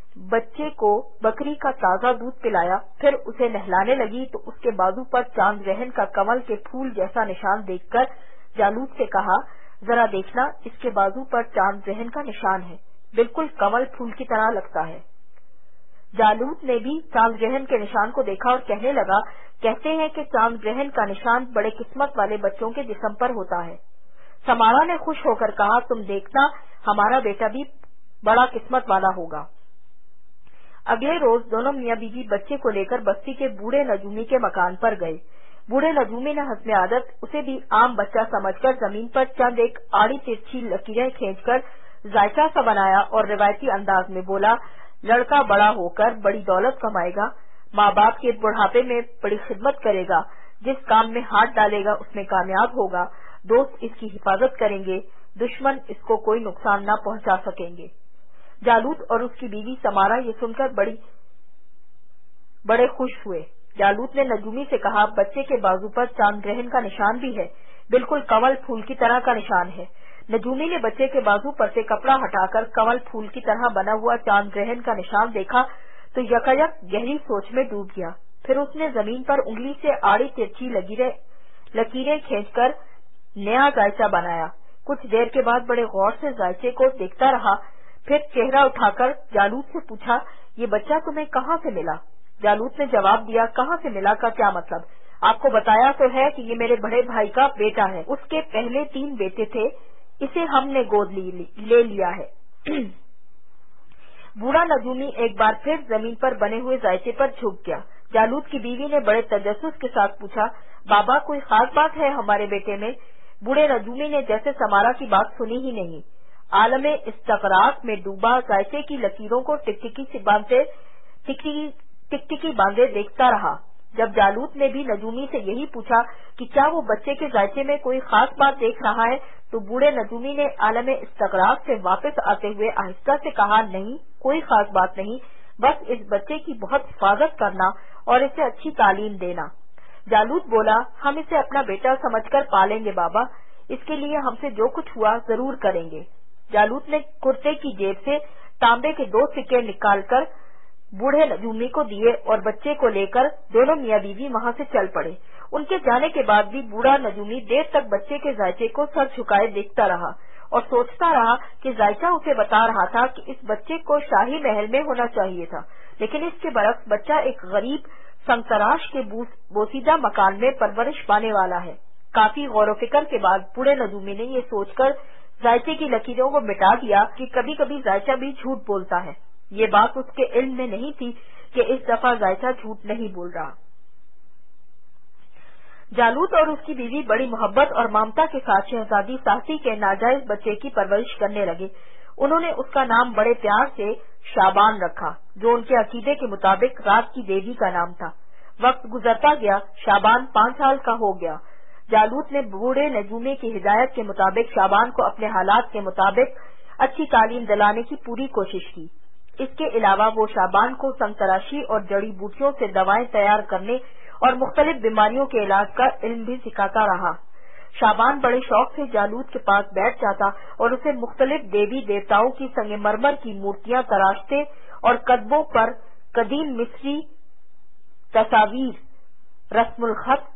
بچے کو بکری کا تازہ دودھ پلایا، پھر اسے نہلانے لگی تو اس کے بازو پر چاند رہن کا کمل کے پھول جیسا نشان دیکھ کر جالوت سے کہا، ذرا دیکھنا، اس کے بازو پر چاند رہن کا نشان ہے، بالکل کمل پھول کی طرح لگتا ہے۔ جالوت نے بھی چاند رہن کے نشان کو دیکھا اور کہنے لگا، کہتے ہیں کہ چاند رہن کا نشان بڑے قسمت والے بچوں کے جسم پر ہوتا ہے۔ سمارا نے خوش ہو کر کہا، تم دیکھنا، ہمارا بیٹا بھی بڑا قسمت والا ہوگا۔ اگلے روز دونوں میاں بیوی بچے کو لے کر بستی کے بوڑھے نجومی کے مکان پر گئے۔ بوڑھے نجومی نے حسب عادت اسے بھی عام بچہ سمجھ کر زمین پر چند ایک آڑی ترچھی لکیریں کھینچ کر ذائقہ سا بنایا اور روایتی انداز میں بولا، لڑکا بڑا ہو کر بڑی دولت کمائے گا، ماں باپ کے بڑھاپے میں بڑی خدمت کرے گا، جس کام میں ہاتھ ڈالے گا اس میں کامیاب ہوگا، دوست اس کی حفاظت کریں گے، دشمن اس کو کوئی نقصان نہ پہنچا سکیں گے۔ جالوت اور اس کی بیوی سمارا یہ سن کر بڑی بڑے خوش ہوئے۔ جالوت نے نجومی سے کہا، بچے کے بازو پر چاند گرہن کا نشان بھی ہے، بالکل کمل پھول کی طرح کا نشان ہے، نجومی نے بچے کے بازو پر سے کپڑا ہٹا کر کمل پھول کی طرح بنا ہوا چاند گرہن کا نشان دیکھا تو یکایک گہری سوچ میں ڈوب گیا۔ پھر اس نے زمین پر انگلی سے آڑی ترچھی لکیریں کھینچ کر نیا زائچہ بنایا۔ کچھ دیر کے بعد بڑے غور سے زائچے کو دیکھتا رہا، پھر چہرہ اٹھا کر جالوت سے پوچھا، یہ بچہ تمہیں کہاں سے ملا؟ جالوت نے جواب دیا، کہاں سے ملا کا کیا مطلب؟ آپ کو بتایا تو ہے کہ یہ میرے بڑے بھائی کا بیٹا ہے، اس کے پہلے تین بیٹے تھے، اسے ہم نے گود لے لیا ہے۔ بوڑھا نجومی ایک بار پھر زمین پر بنے ہوئے زائچے پر جھک گیا۔ جالوت کی بیوی نے بڑے تجسس کے ساتھ پوچھا، بابا کوئی خاص بات ہے ہمارے بیٹے میں؟ بوڑھے نجومی نے جیسے سمارا کی بات سنی ہی نہیں، عالم استغراق میں ڈوبا زائچے کی لکیروں کو ٹکٹکی سے باندھے ٹکٹکی باندھے دیکھتا رہا۔ جب جالوت نے بھی نجومی سے یہی پوچھا کہ کیا وہ بچے کے زائچے میں کوئی خاص بات دیکھ رہا ہے، تو بوڑھے نجومی نے عالم استغراق سے واپس آتے ہوئے آہستہ سے کہا، نہیں، کوئی خاص بات نہیں، بس اس بچے کی بہت حفاظت کرنا اور اسے اچھی تعلیم دینا۔ جالوت بولا، ہم اسے اپنا بیٹا سمجھ کر پالیں گے بابا، اس کے لیے ہم سے جو کچھ ہوا ضرور کریں گے۔ جالوت نے کرتے کی جیب سے تانبے کے دو سکے نکال کر بوڑھے نجومی کو دیے اور بچے کو لے کر دونوں میاں بیوی وہاں سے چل پڑے۔ ان کے جانے کے بعد بھی بوڑھا نجومی دیر تک بچے کے زائچے کو سر جھکائے دیکھتا رہا اور سوچتا رہا کہ زائچہ اسے بتا رہا تھا کہ اس بچے کو شاہی محل میں ہونا چاہیے تھا، لیکن اس کے برعکس بچہ ایک غریب سنگ تراش کے بوسیدہ مکان میں پرورش پانے والا ہے۔ کافی غور و فکر کے بعد بوڑھے نجومی نے یہ سوچ کر زائچے کی لکیروں کو مٹا دیا کہ کبھی کبھی زائچہ بھی جھوٹ بولتا ہے۔ یہ بات اس کے علم میں نہیں تھی کہ اس دفعہ زائچہ جھوٹ نہیں بول رہا۔ جالوت اور اس کی بیوی بڑی محبت اور ممتا کے ساتھ شہزادی ساہسی کے ناجائز بچے کی پرورش کرنے لگے۔ انہوں نے اس کا نام بڑے پیار سے شابان رکھا، جو ان کے عقیدے کے مطابق رات کی دیوی کا نام تھا۔ وقت گزرتا گیا، شابان پانچ سال کا ہو گیا۔ جالوت نے بوڑھے نجومی کی ہدایت کے مطابق شابان کو اپنے حالات کے مطابق اچھی تعلیم دلانے کی پوری کوشش کی۔ اس کے علاوہ وہ شابان کو سنگ تراشی اور جڑی بوٹیوں سے دوائیں تیار کرنے اور مختلف بیماریوں کے علاج کا علم بھی سکھاتا رہا۔ شابان بڑے شوق سے جالوت کے پاس بیٹھ جاتا اور اسے مختلف دیوی دیوتاؤں کی سنگ مرمر کی مورتیاں تراشتے اور کتبوں پر قدیم مصری تصاویر رسم الخط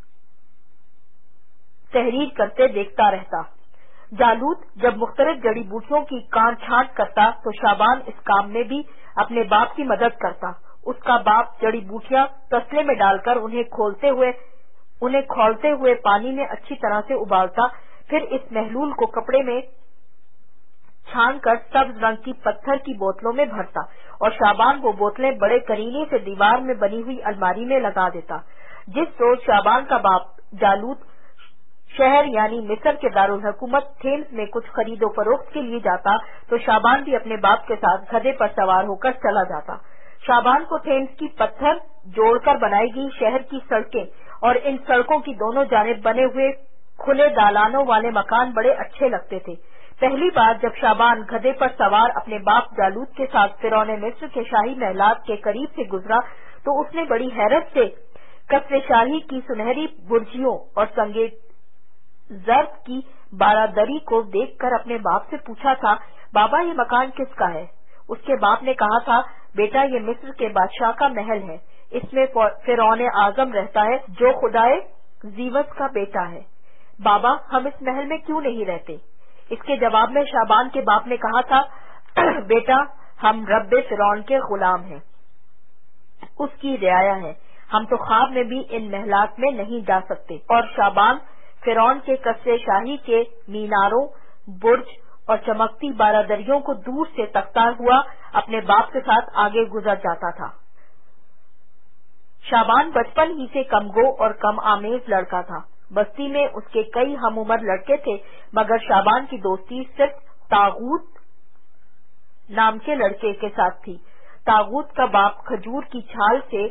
تحریر کرتے دیکھتا رہتا۔ جالوت جب مختلف جڑی بوٹیوں کی کان چھانٹ کرتا تو شابان اس کام میں بھی اپنے باپ کی مدد کرتا۔ اس کا باپ جڑی بوٹیاں تسلے میں ڈال کر انہیں کھولتے ہوئے انہیں کھولتے ہوئے پانی میں اچھی طرح سے ابالتا، پھر اس محلول کو کپڑے میں چھان کر سبز رنگ کی پتھر کی بوتلوں میں بھرتا اور شابان وہ بوتلیں بڑے کرینے سے دیوار میں بنی ہوئی الماری میں لگا دیتا۔ جس روز شابان کا باپ جالوت شہر یعنی مصر کے دارالحکومت تھیمس میں کچھ خرید و فروخت کے لیے جاتا تو شابان بھی اپنے باپ کے ساتھ گدھے پر سوار ہو کر چلا جاتا۔ شابان کو تھیمس کی پتھر جوڑ کر بنائی گئی شہر کی سڑکیں اور ان سڑکوں کی دونوں جانب بنے ہوئے کھلے دالانوں والے مکان بڑے اچھے لگتے تھے۔ پہلی بار جب شابان گدھے پر سوار اپنے باپ جالوت کے ساتھ فرعون مصر کے شاہی محلات کے قریب سے گزرا تو اس نے بڑی حیرت سے قصر شاہی کی سنہری برجیوں اور سنگے زرد کی بارادری کو دیکھ کر اپنے باپ سے پوچھا تھا، بابا یہ مکان کس کا ہے؟ اس کے باپ نے کہا تھا، بیٹا یہ مصر کے بادشاہ کا محل ہے، اس میں فرعون اعظم رہتا ہے جو خدائے زیوس کا بیٹا ہے۔ بابا ہم اس محل میں کیوں نہیں رہتے؟ اس کے جواب میں شابان کے باپ نے کہا تھا، بیٹا ہم رب فرعون کے غلام ہیں، اس کی رعایا ہیں، ہم تو خواب میں بھی ان محلات میں نہیں جا سکتے۔ اور شابان فرعون کے قصر شاہی کے میناروں، برج اور چمکتی بارادریوں کو دور سے تکتا ہوا اپنے باپ کے ساتھ آگے گزر جاتا تھا۔ شابان بچپن ہی سے کم گو اور کم آمیز لڑکا تھا۔ بستی میں اس کے کئی ہم عمر لڑکے تھے، مگر شابان کی دوستی صرف طاغوت نام کے لڑکے کے ساتھ تھی۔ طاغوت کا باپ کھجور کی چھال سے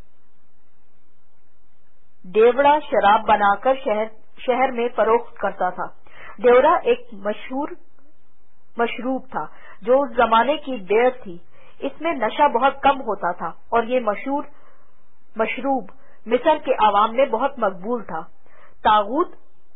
ڈیوڑا شراب بنا کر شہر شہر میں فروخت کرتا تھا۔ ڈیوڑا ایک مشہور مشروب تھا جو اس زمانے کی بیئر تھی۔ اس میں نشہ بہت کم ہوتا تھا اور یہ مشہور مشروب مصر کے عوام میں بہت مقبول تھا۔ طاغوت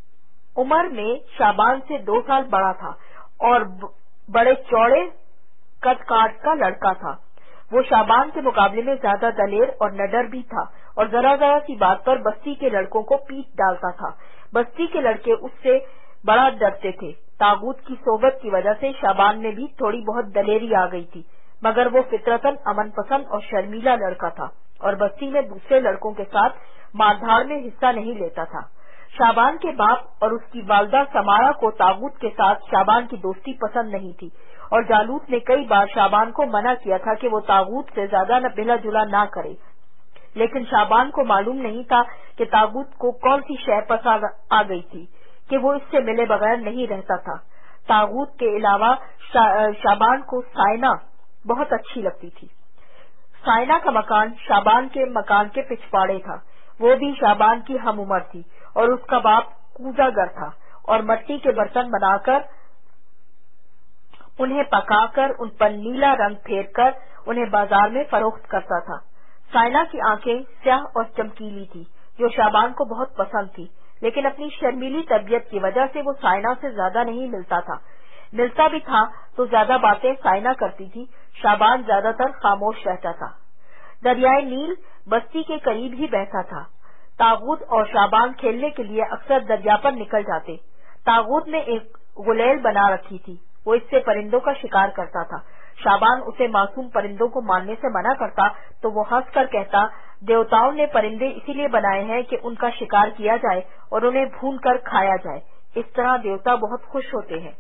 عمر میں شابان سے دو سال بڑا تھا اور بڑے چوڑے قد کاٹ کا لڑکا تھا۔ وہ شابان کے مقابلے میں زیادہ دلیر اور نڈر بھی تھا اور ذرا ذرا سی بات پر بستی کے لڑکوں کو پیٹ ڈالتا تھا۔ بستی کے لڑکے اس سے بڑا ڈرتے تھے۔ طاغوت کی صحبت کی وجہ سے شابان میں بھی تھوڑی بہت دلیری آ گئی تھی، مگر وہ فطرتاً امن پسند اور شرمیلا لڑکا تھا اور بستی میں دوسرے لڑکوں کے ساتھ ماردھاڑ میں حصہ نہیں لیتا تھا۔ شابان کے باپ اور اس کی والدہ سمارا کو طاغوت کے ساتھ شابان کی دوستی پسند نہیں تھی اور جالوت نے کئی بار شابان کو منع کیا تھا کہ وہ طاغوت سے زیادہ ملا جلا نہ کرے، لیکن شابان کو معلوم نہیں تھا کہ طاغوت کو کون سی شے پسند آ گئی تھی کہ وہ اس سے ملے بغیر نہیں رہتا تھا۔ طاغوت کے علاوہ شابان کو سائنا بہت اچھی لگتی تھی۔ سائنا کا مکان شابان کے مکان کے پچھواڑے تھا۔ وہ بھی شابان کی ہم عمر تھی اور اس کا باپ کوزہ گر تھا اور مٹی کے برتن بنا کر انہیں پکا کر ان پر نیلا رنگ پھیر کر انہیں بازار میں فروخت کرتا تھا۔ سائنا کی آنکھیں سیاہ اور چمکیلی تھی جو شابان کو بہت پسند تھی، لیکن اپنی شرمیلی طبیعت کی وجہ سے وہ سائنا سے زیادہ نہیں ملتا تھا۔ ملتا بھی تھا تو زیادہ باتیں سائنا کرتی تھی، شابان زیادہ تر خاموش رہتا تھا۔ دریائے نیل بستی کے قریب ہی بہتا تھا۔ طاغوت اور شابان کھیلنے کے لیے اکثر دریا پر نکل جاتے۔ طاغوت نے ایک غلیل بنا رکھی تھی، وہ اس سے پرندوں کا شکار کرتا تھا۔ شابان اسے معصوم پرندوں کو مارنے سے منع کرتا تو وہ ہنس کر کہتا، دیوتاؤں نے پرندے اسی لیے بنائے ہیں کہ ان کا شکار کیا جائے اور انہیں بھون کر کھایا جائے، اس طرح دیوتا بہت خوش ہوتے ہیں۔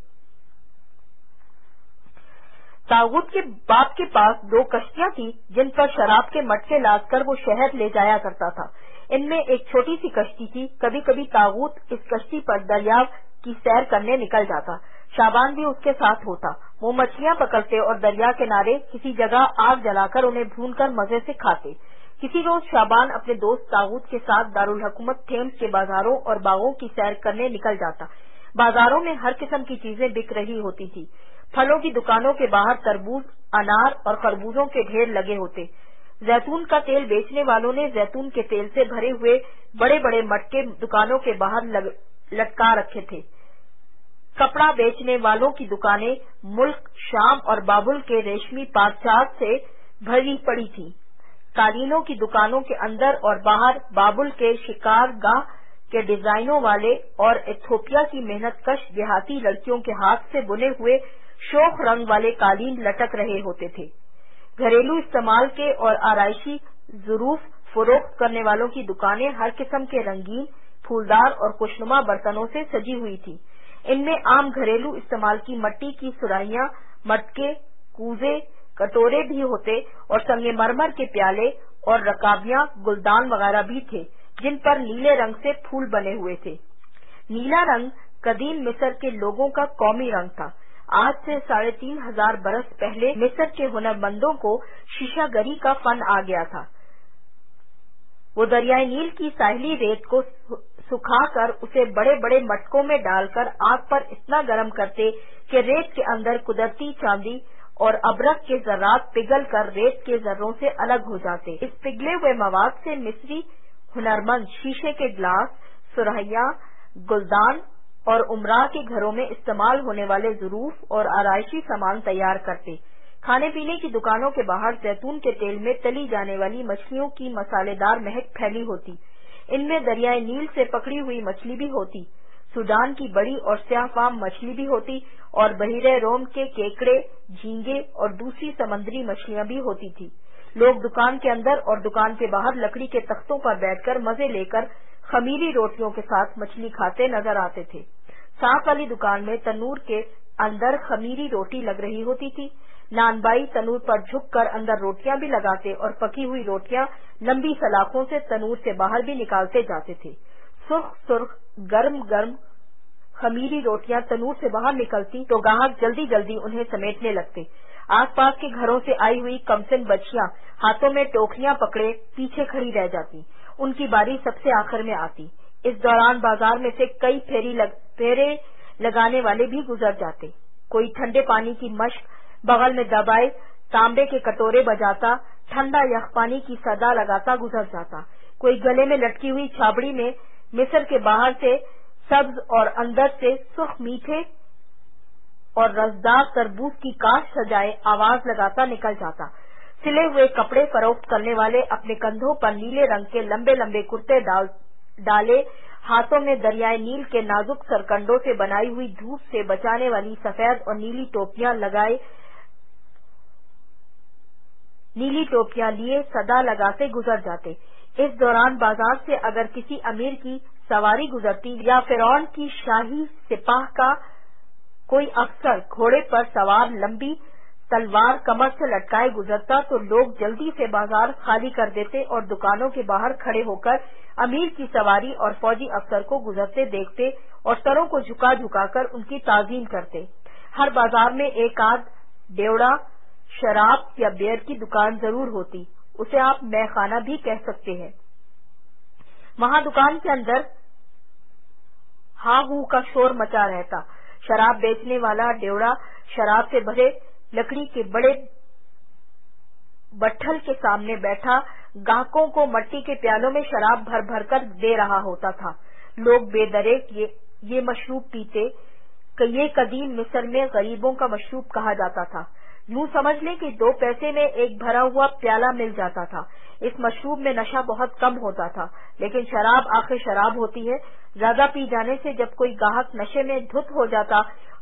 طاغوت کے باپ کے پاس دو کشتیاں تھیں جن پر شراب کے مٹکے لاد کر وہ شہر لے جایا کرتا تھا۔ ان میں ایک چھوٹی سی کشتی تھی۔ کبھی کبھی طاغوت اس کشتی پر دریا کی سیر کرنے نکل جاتا، شابان بھی اس کے ساتھ ہوتا۔ وہ مچھلیاں پکڑتے اور دریا کنارے کسی جگہ آگ جلا کر انہیں بھون کر مزے سے کھاتے۔ کسی روز شابان اپنے دوست طاغوت کے ساتھ دارالحکومت تھیمس کے بازاروں اور باغوں کی سیر کرنے نکل جاتا۔ بازاروں میں ہر قسم کی چیزیں بک رہی ہوتی تھی۔ پھلوں کی دکانوں کے باہر تربوز، انار اور خربوزوں کے ڈھیر لگے ہوتے۔ زیتون کا تیل بیچنے والوں نے زیتون کے تیل سے بھرے ہوئے بڑے بڑے مٹکے دکانوں کے باہر لٹکا رکھے تھے۔ کپڑا بیچنے والوں کی دکانیں ملک، شام اور بابل کے ریشمی پارچات سے بھری پڑی تھیں۔ قالینوں کی دکانوں کے اندر اور باہر بابل کے شکار گاہ کے ڈیزائنوں والے اور ایتھوپیا کی محنت کش دیہاتی لڑکیوں کے ہاتھ سے بنے ہوئے شوخ رنگ والے قالین لٹک رہے ہوتے تھے۔ گھریلو استعمال کے اور آرائشی ظروف فروخت کرنے والوں کی دکانیں ہر قسم کے رنگین، پھولدار اور خوشنما برتنوں سے سجی ہوئی تھی۔ ان میں عام گھریلو استعمال کی مٹی کی سرائیاں، مٹکے، کوزے، کٹورے بھی ہوتے اور سنگ مرمر کے پیالے اور رکابیاں، گلدان وغیرہ بھی تھے جن پر نیلے رنگ سے پھول بنے ہوئے تھے۔ نیلا رنگ قدیم مصر کے لوگوں کا قومی رنگ تھا۔ آج سے ساڑھے تین ہزار برس پہلے مصر کے ہنرمندوں کو شیشہ گری کا فن آ گیا تھا۔ وہ دریائے نیل کی ساحلی ریت کو سکھا کر اسے بڑے بڑے مٹکوں میں ڈال کر آگ پر اتنا گرم کرتے کہ ریت کے اندر قدرتی چاندی اور ابرق کے ذرات پگھل کر ریت کے ذروں سے الگ ہو جاتے۔ اس پگھلے ہوئے مواد سے مصری ہنرمند شیشے کے گلاس، سرخیاں، گلدان اور عمرہ کے گھروں میں استعمال ہونے والے ظروف اور آرائشی سامان تیار کرتے۔ کھانے پینے کی دکانوں کے باہر زیتون کے تیل میں تلی جانے والی مچھلیوں کی مسالے دار مہک پھیلی ہوتی۔ ان میں دریائے نیل سے پکڑی ہوئی مچھلی بھی ہوتی، سوڈان کی بڑی اور سیاہ فام مچھلی بھی ہوتی اور بحیرہ روم کے کیکڑے، جھینگے اور دوسری سمندری مچھلیاں بھی ہوتی تھی۔ لوگ دکان کے اندر اور دکان کے باہر لکڑی کے تختوں پر بیٹھ کر مزے لے کر خمیری روٹیوں کے ساتھ مچھلی کھاتے نظر آتے تھے۔ ساتھ والی دکان میں تنور کے اندر خمیری روٹی لگ رہی ہوتی تھی۔ نان بائی تنور پر جھک کر اندر روٹیاں بھی لگاتے اور پکی ہوئی روٹیاں لمبی سلاخوں سے تنور سے باہر بھی نکالتے جاتے تھے۔ سرخ سرخ گرم گرم خمیری روٹیاں تنور سے باہر نکلتی تو گاہک جلدی جلدی انہیں سمیٹنے لگتے۔ آس پاس کے گھروں سے آئی ہوئی کمسن بچیاں ہاتھوں میں ٹوکریاں پکڑے پیچھے کھڑی رہ جاتی، ان کی باری سب سے آخر میں آتی۔ اس دوران بازار میں سے کئی پھیری لگ... پھیرے لگانے والے بھی گزر جاتے۔ کوئی ٹھنڈے پانی کی مشک بغل میں دبائے تانبے کے کٹورے بجاتا ٹھنڈا یخ پانی کی صدا لگاتا گزر جاتا۔ کوئی گلے میں لٹکی ہوئی چھابڑی میں مصر کے باہر سے سبز اور اندر سے سرخ میٹھے اور رسدار تربوز کی کاش سجائے آواز لگاتا نکل جاتا۔ سلے ہوئے کپڑے فروخت کرنے والے اپنے کندھوں پر نیلے رنگ کے لمبے لمبے کرتے ڈالے، ہاتھوں میں دریائے نیل کے نازک سرکنڈوں سے بنائی ہوئی دھوپ سے بچانے والی سفید اور نیلی ٹوپیاں لگائے نیلی ٹوپیاں لیے صدا لگاتے گزر جاتے۔ اس دوران بازار سے اگر کسی امیر کی سواری گزرتی یا فرعون کی شاہی سپاہ کا کوئی افسر گھوڑے پر سوار لمبی تلوار کمر سے لٹکائے گزرتا تو لوگ جلدی سے بازار خالی کر دیتے اور دکانوں کے باہر کھڑے ہو کر امیر کی سواری اور فوجی افسر کو گزرتے دیکھتے اور سروں کو جھکا جھکا کر ان کی تعظیم کرتے۔ ہر بازار میں ایک آدھ ڈیوڑا شراب یا بیئر کی دکان ضرور ہوتی، اسے آپ مے خانہ بھی کہہ سکتے ہیں۔ وہاں دکان کے اندر ہاں ہو کا شور مچا رہتا۔ شراب بیچنے والا ڈیوڑا شراب سے بھرے لکڑی کے بڑے بٹھل کے سامنے بیٹھا گاہکوں کو مٹی کے پیالوں میں شراب بھر بھر کر دے رہا ہوتا تھا۔ لوگ بے درے یہ مشروب پیتے کہ یہ قدیم مصر میں غریبوں کا مشروب کہا جاتا تھا۔ یوں سمجھ لیں کہ دو پیسے میں ایک بھرا ہوا پیالہ مل جاتا تھا۔ اس مشروب میں نشہ بہت کم ہوتا تھا، لیکن شراب آخر شراب ہوتی ہے۔ زیادہ پی جانے سے جب کوئی گاہک نشے میں دھت ہو جاتا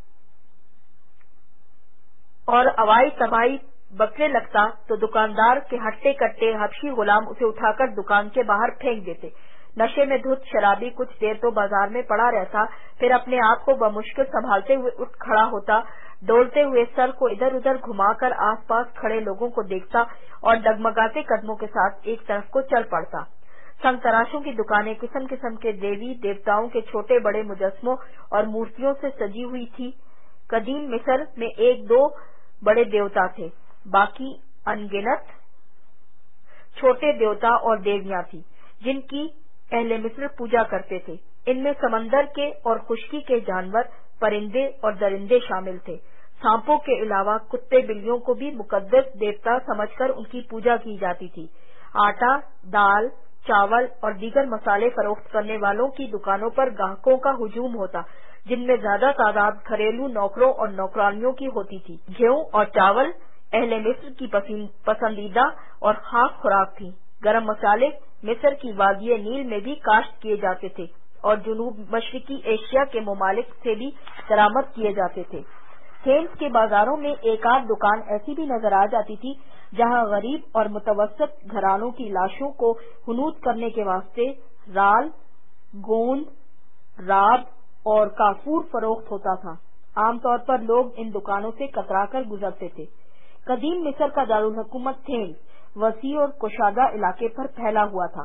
اور اوائی تباہی بکنے لگتا تو دکاندار کے ہٹے کٹے حبشی غلام اسے اٹھا کر دکان کے باہر پھینک دیتے۔ نشے میں دھت شرابی کچھ دیر تو بازار میں پڑا رہتا، پھر اپنے آپ کو بمشکل سنبھالتے ہوئے اٹھ کھڑا ہوتا، ڈولتے ہوئے سر کو ادھر ادھر گھما کر آس پاس کھڑے لوگوں کو دیکھتا اور ڈگمگاتے قدموں کے ساتھ ایک طرف کو چل پڑتا۔ سنگ تراشوں کی دکانیں قسم قسم کے دیوی دیوتاؤں کے چھوٹے بڑے مجسموں اور مورتیوں سے سجی ہوئی تھی۔ قدیم مصر میں ایک دو بڑے دیوتا تھے، باقی انگنت چھوٹے دیوتا اور دیویاں تھیں جن کی اہل مصر پوجا کرتے تھے۔ ان میں سمندر کے اور خشکی کے جانور، پرندے اور درندے شامل تھے۔ سانپوں کے علاوہ کتے بلیوں کو بھی مقدس دیوتا سمجھ کر ان کی پوجا کی جاتی تھی۔ آٹا، دال، چاول اور دیگر مسالے فروخت کرنے والوں کی دکانوں پر گاہکوں کا ہجوم ہوتا، جن میں زیادہ تعداد گھریلو نوکروں اور نوکرانیوں کی ہوتی تھی۔ گیہوں اور چاول اہل مصر کی پسندیدہ اور خاص خوراک تھی۔ گرم مسالے مصر کی وادی نیل میں بھی کاشت کیے جاتے تھے اور جنوب مشرقی ایشیا کے ممالک سے بھی درآمد کیے جاتے تھے۔ تھیمس کے بازاروں میں ایک آدھ دکان ایسی بھی نظر آ جاتی تھی جہاں غریب اور متوسط گھرانوں کی لاشوں کو حنوط کرنے کے واسطے رال، گوند، راب اور کافور فروخت ہوتا تھا۔ عام طور پر لوگ ان دکانوں سے کترا کر گزرتے تھے۔ قدیم مصر کا دارالحکومت تھیمس وسیع اور کشادہ علاقے پر پھیلا ہوا تھا۔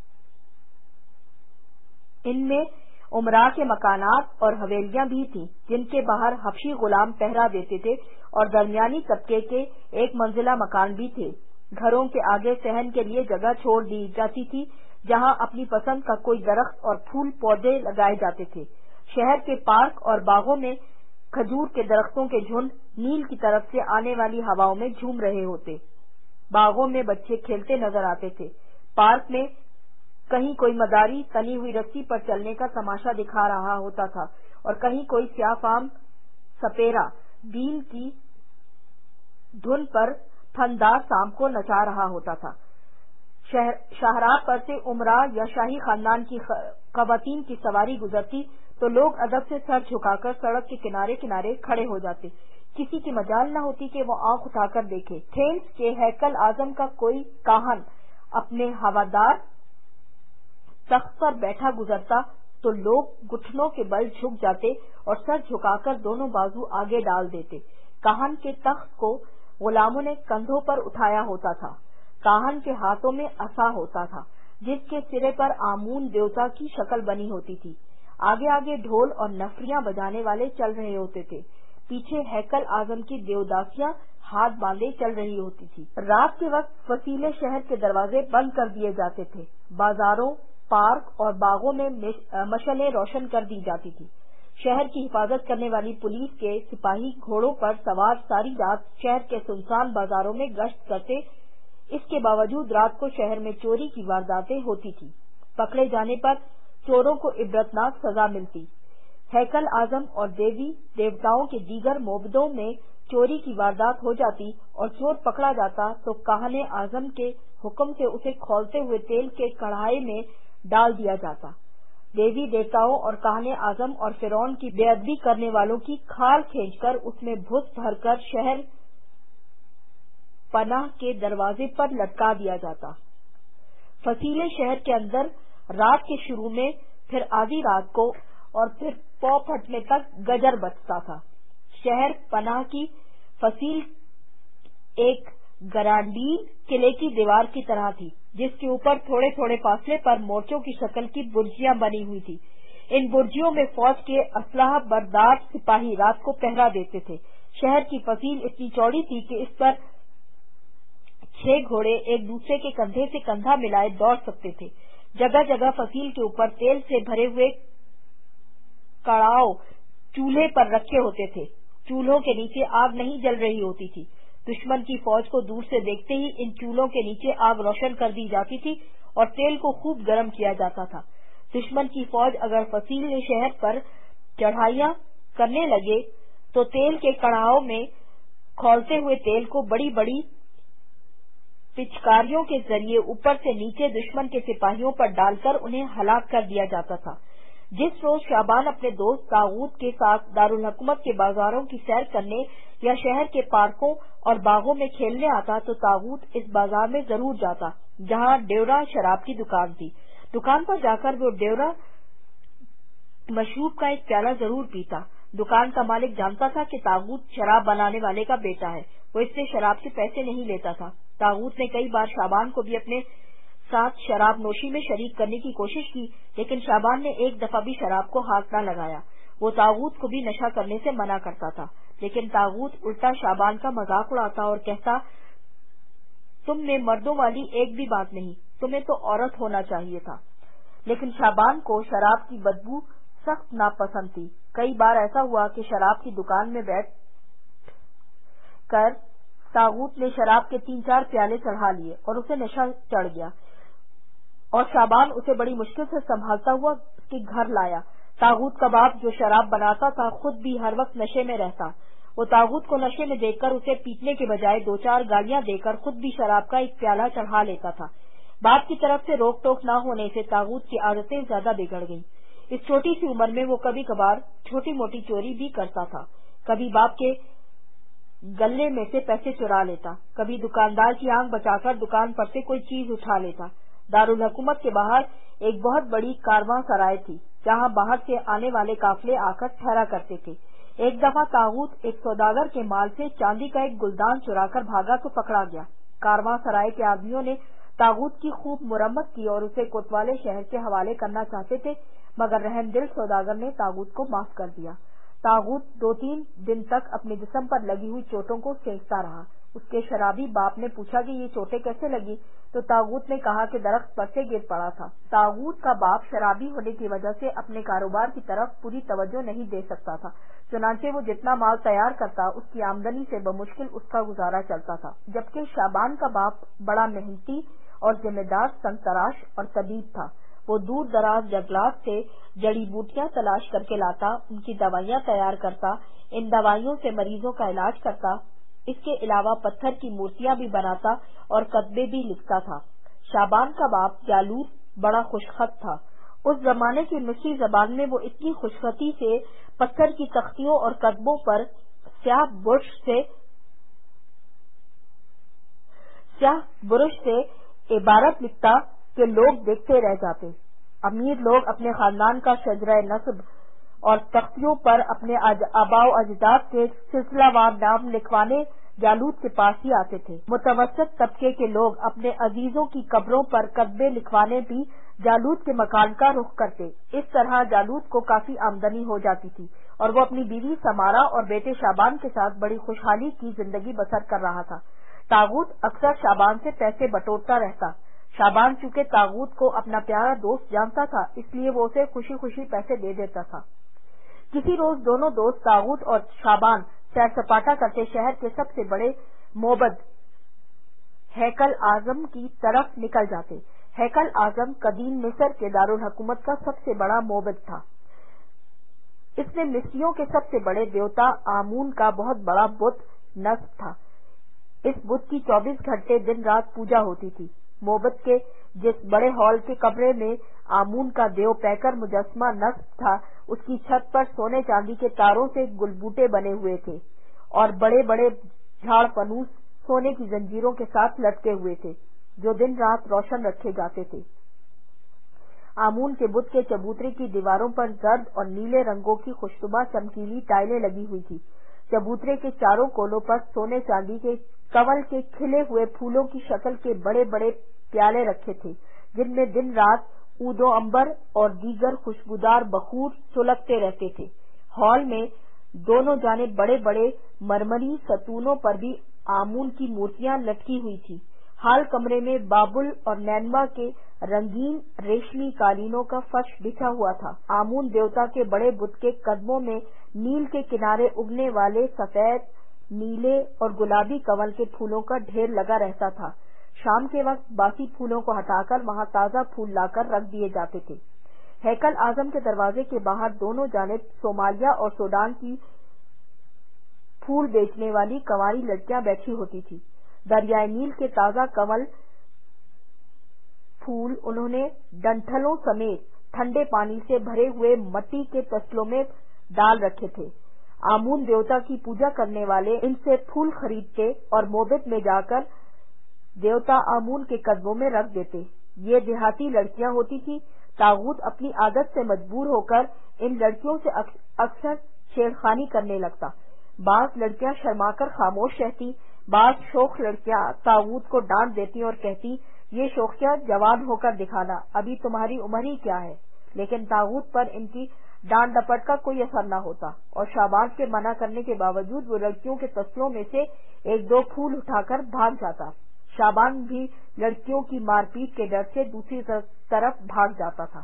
ان میں عمرا کے مکانات اور حویلیاں بھی تھیں جن کے باہر حبشی غلام پہرا دیتے تھے، اور درمیانی طبقے کے ایک منزلہ مکان بھی تھے۔ گھروں کے آگے صحن کے لیے جگہ چھوڑ دی جاتی تھی جہاں اپنی پسند کا کوئی درخت اور پھول پودے لگائے جاتے تھے۔ شہر کے پارک اور باغوں میں کھجور کے درختوں کے جھنڈ نیل کی طرف سے آنے والی ہواؤں میں جھوم رہے ہوتے۔ باغوں میں بچے کھیلتے نظر آتے تھے۔ پارک میں کہیں کوئی مداری تنی ہوئی رسی پر چلنے کا تماشا دکھا رہا ہوتا تھا اور کہیں کوئی سیاہ فام سپیرا بین کی دھن پر پھندار سانپ کو نچا رہا ہوتا تھا۔ شاہراہ پر سے عمرا یا شاہی خاندان کی خواتین کی سواری گزرتی تو لوگ ادب سے سر جھکا کر سڑک کے کنارے کنارے کھڑے ہو جاتے، کسی کی مجال نہ ہوتی کہ وہ آنکھ اٹھا کر دیکھے۔ تھیمس کے ہیکل اعظم کا کوئی کاہن اپنے ہوادار تخت پر بیٹھا گزرتا تو لوگ گھٹنوں کے بل جھک جاتے اور سر جھکا کر دونوں بازو آگے ڈال دیتے۔ کاہن کے تخت کو غلاموں نے کندھوں پر اٹھایا ہوتا تھا۔ کاہن کے ہاتھوں میں عصا ہوتا تھا جس کے سرے پر آمون دیوتا کی شکل بنی ہوتی تھی۔ آگے آگے ڈھول اور نفریاں بجانے والے چل رہے ہوتے تھے۔ پیچھے ہیکل اعظم کی دیوداسیاں ہاتھ باندھے چل رہی ہوتی تھی۔ رات کے وقت وسیلے شہر کے دروازے بند کر دیے جاتے تھے۔ بازاروں، پارک اور باغوں میں مشعلیں روشن کر دی جاتی تھی۔ شہر کی حفاظت کرنے والی پولیس کے سپاہی گھوڑوں پر سوار ساری رات شہر کے سنسان بازاروں میں گشت کرتے۔ اس کے باوجود رات کو شہر میں چوری کی وارداتیں ہوتی تھیں۔ پکڑے جانے پر چوروں کو عبرتناک سزا ملتی۔ ہیکل اعظم اور دیوی دیوتاؤں کے دیگر معبدوں میں چوری کی واردات ہو جاتی اور چور پکڑا جاتا تو کاہن اعظم کے حکم سے اسے کھولتے ہوئے تیل کے کڑھائی میں ڈال دیا جاتا۔ دیوی دیوتاؤں اور کاہن اعظم اور فرعون کی بے ادبی کرنے والوں کی کھال کھینچ کر اس میں بھس بھر کر شہر پناہ کے دروازے پر لٹکا دیا جاتا۔ فصیلے شہر کے اندر رات کے شروع میں، پھر آدھی رات کو اور پھر پو پھٹنے تک گجر بجتا تھا۔ شہر پناہ کی فصیل ایک گرانڈین قلعے کی دیوار کی طرح تھی، جس کے اوپر تھوڑے تھوڑے فاصلے پر مورچوں کی شکل کی برجیاں بنی ہوئی تھی۔ ان برجیوں میں فوج کے اسلحہ بردار سپاہی رات کو پہرا دیتے تھے۔ شہر کی فصیل اتنی چوڑی تھی کہ اس پر چھ گھوڑے ایک دوسرے کے کندھے سے کندھا ملائے دوڑ سکتے تھے۔ جگہ جگہ فصیل کے اوپر تیل سے بھرے ہوئے کڑاؤ چولہے پر رکھے ہوتے تھے۔ چولہوں کے نیچے آگ نہیں جل رہی ہوتی تھی۔ دشمن کی فوج کو دور سے دیکھتے ہی ان چولہوں کے نیچے آگ روشن کر دی جاتی تھی اور تیل کو خوب گرم کیا جاتا تھا۔ دشمن کی فوج اگر فصیل شہر پر چڑھائیاں کرنے لگے تو تیل کے کڑاہوں میں کھولتے ہوئے تیل کو بڑی بڑی پچکاریوں کے ذریعے اوپر سے نیچے دشمن کے سپاہیوں پر ڈال کر انہیں ہلاک کر دیا جاتا تھا۔ جس روز شعبان اپنے دوست طاغوت کے ساتھ دارالحکومت کے بازاروں کی سیر کرنے یا شہر کے پارکوں اور باغوں میں کھیلنے آتا تو طاغوت اس بازار میں ضرور جاتا جہاں ڈیورا شراب کی دکان تھی۔ دکان پر جا کر وہ ڈیورا مشروب کا ایک پیالہ ضرور پیتا۔ دکان کا مالک جانتا تھا کہ طاغوت شراب بنانے والے کا بیٹا ہے، وہ اس سے شراب کے پیسے نہیں لیتا تھا۔ طاغوت نے کئی بار شعبان کو بھی اپنے ساتھ شراب نوشی میں شریک کرنے کی کوشش کی، لیکن شعبان نے ایک دفعہ بھی شراب کو ہاتھ نہ لگایا۔ وہ طاغوت کو بھی نشہ کرنے سے منع کرتا تھا، لیکن طاغوت الٹا شعبان کا مذاق اڑاتا اور کہتا، تم میں مردوں والی ایک بھی بات نہیں، تمہیں تو عورت ہونا چاہیے تھا۔ لیکن شعبان کو شراب کی بدبو سخت ناپسند تھی۔ کئی بار ایسا ہوا کہ شراب کی دکان میں بیٹھ کر طاغوت نے شراب کے تین چار پیالے چڑھا لیے اور اسے نشہ چڑھ گیا اور شعبان اسے بڑی مشکل سے سنبھالتا ہوا اس کے گھر لایا۔ طاغوت کا باپ جو شراب بناتا تھا خود بھی ہر وقت نشے میں رہتا۔ وہ طاغوت کو نشے میں دیکھ کر اسے پیٹنے کے بجائے دو چار گالیاں دے کر خود بھی شراب کا ایک پیالہ چڑھا لیتا تھا۔ باپ کی طرف سے روک ٹوک نہ ہونے سے طاغوت کی عادتیں زیادہ بگڑ گئیں۔ اس چھوٹی سی عمر میں وہ کبھی کبھار چھوٹی موٹی چوری بھی کرتا تھا۔ کبھی باپ کے گلے میں سے پیسے چرا لیتا، کبھی دکاندار کی آنکھ بچا کر دکان پر سے کوئی چیز اٹھا لیتا۔ دارالحکومت کے باہر ایک بہت بڑی کارواں سرائے تھی جہاں باہر سے آنے والے قافلے آ کر ٹھہرا کرتے تھے۔ ایک دفعہ طاغوت ایک سوداگر کے مال سے چاندی کا ایک گلدان چرا کر بھاگا تو پکڑا گیا۔ کارواں سرائے کے آدمیوں نے طاغوت کی خوب مرمت کی اور اسے کوتوالے شہر کے حوالے کرنا چاہتے تھے، مگر رحم دل سوداگر نے طاغوت کو معاف کر دیا۔ طاغوت دو تین دن تک اپنے جسم پر لگی ہوئی چوٹوں کو سینکتا رہا۔ اس کے شرابی باپ نے پوچھا کہ یہ چوٹیں کیسے لگی تو طاغوت نے کہا کہ درخت پر سے گر پڑا تھا۔ طاغوت کا باپ شرابی ہونے کی وجہ سے اپنے کاروبار کی طرف پوری توجہ نہیں دے سکتا تھا، چنانچہ وہ جتنا مال تیار کرتا اس کی آمدنی سے بمشکل اس کا گزارا چلتا تھا، جبکہ شعبان کا باپ بڑا محنتی اور ذمہ دار سنگ تراش اور طبیب تھا۔ وہ دور دراز جنگلات سے جڑی بوٹیاں تلاش کر کے لاتا، ان کی دوائیاں تیار کرتا، ان دوائیوں سے مریضوں کا علاج کرتا۔ اس کے علاوہ پتھر کی مورتیاں بھی بناتا اور کتبے بھی لکھتا تھا۔ شعبان کا باپ جالوت بڑا خوش خط تھا۔ اس زمانے کی مصری زبان میں وہ اتنی خوش خطی سے پتھر کی تختیوں اور کتبوں پر سیاہ برش سے سیاہ برش سے عبارت لکھتا کہ لوگ دیکھتے رہ جاتے۔ امیر لوگ اپنے خاندان کا شجرہ نسب اور تختیوں پر اپنے آباء و اجداد کے سلسلہ وار نام لکھوانے جالوت کے پاس ہی آتے تھے۔ متوسط طبقے کے لوگ اپنے عزیزوں کی قبروں پر کتبے لکھوانے بھی جالوت کے مکان کا رخ کرتے۔ اس طرح جالوت کو کافی آمدنی ہو جاتی تھی اور وہ اپنی بیوی سمارا اور بیٹے شعبان کے ساتھ بڑی خوشحالی کی زندگی بسر کر رہا تھا۔ طاغوت اکثر شعبان سے پیسے بٹورتا رہتا۔ شعبان چونکہ طاغوت کو اپنا پیارا دوست جانتا تھا، اس لیے وہ اسے خوشی خوشی پیسے دے دیتا تھا۔ کسی روز دونوں دوست طاغوت اور شعبان سیر سپاٹا کرتے شہر کے سب سے بڑے معبد ہیکل اعظم کی طرف نکل جاتے۔ ہیکل اعظم قدیم مصر کے دارالحکومت کا سب سے بڑا معبد تھا۔ اس میں مصریوں کے سب سے بڑے دیوتا آمون کا بہت بڑا بت نصب تھا۔ اس بت کی چوبیس گھنٹے دن رات پوجا ہوتی تھی۔ معبد کے جس بڑے ہال کے کمرے میں آمون کا دیو پیکر مجسمہ نصب تھا، اس کی چھت پر سونے چاندی کے تاروں سے گلبوٹے بنے ہوئے تھے اور بڑے بڑے جھاڑ فنوس سونے کی زنجیروں کے ساتھ لٹکے ہوئے تھے جو دن رات روشن رکھے جاتے تھے۔ آمون کے بت کے چبوترے کی دیواروں پر زرد اور نیلے رنگوں کی خوشبو چمکیلی ٹائلیں لگی ہوئی تھی۔ چبوترے کے چاروں کولوں پر سونے چاندی کے کنول کے کھلے ہوئے پھولوں کی شکل کے بڑے بڑے پیالے رکھے تھے جن میں دن رات عود و عنبر اور دیگر خوشبودار بخور سلگتے رہتے تھے۔ ہال میں دونوں جانب بڑے بڑے مرمری ستونوں پر بھی آمون کی مورتیاں لٹکی ہوئی تھی۔ ہال کمرے میں بابل اور نینوا کے رنگین ریشمی قالینوں کا فرش بچھا ہوا تھا۔ آمون دیوتا کے بڑے بت کے قدموں میں نیل کے کنارے اگنے والے سفید، نیلے اور گلابی کنول کے پھولوں کا ڈھیر لگا رہتا تھا۔ شام کے وقت باسی پھولوں کو ہٹا کر وہاں تازہ پھول لا کر رکھ دیے جاتے تھے۔ ہیکل اعظم کے دروازے کے باہر دونوں جانب صومالیہ اور سوڈان کی پھول بیچنے والی کنواری لڑکیاں بیٹھی ہوتی تھیں۔ دریائے نیل کے تازہ کنول پھول انہوں نے ڈنٹھلوں سمیت ٹھنڈے پانی سے بھرے ہوئے مٹی کے تسلوں میں ڈال رکھے تھے۔ آمون دیوتا کی پوجا کرنے والے ان سے پھول خریدتے اور معبد میں جا کر دیوتا آمون کے قدموں میں رکھ دیتے۔ یہ دیہاتی لڑکیاں ہوتی تھیں۔ طاغوت اپنی عادت سے مجبور ہو کر ان لڑکیوں سے اکثر چھیڑخانی کرنے لگتا۔ بعض لڑکیاں شرما کر خاموش رہتی، بعض شوخ لڑکیاں طاغوت کو ڈانٹ دیتی اور کہتی، یہ شوخیاں جوان ہو کر دکھانا، ابھی تمہاری عمر ہی کیا ہے۔ لیکن طاغوت پر ان کی ڈانٹ ڈپٹ کا کوئی اثر نہ ہوتا اور شابان کے منع کرنے کے باوجود وہ لڑکیوں کے تسلوں میں سے ایک دو پھول اٹھا کر بھاگ جاتا۔ شابان بھی لڑکیوں کی مار پیٹ کے ڈر سے دوسری طرف بھاگ جاتا تھا۔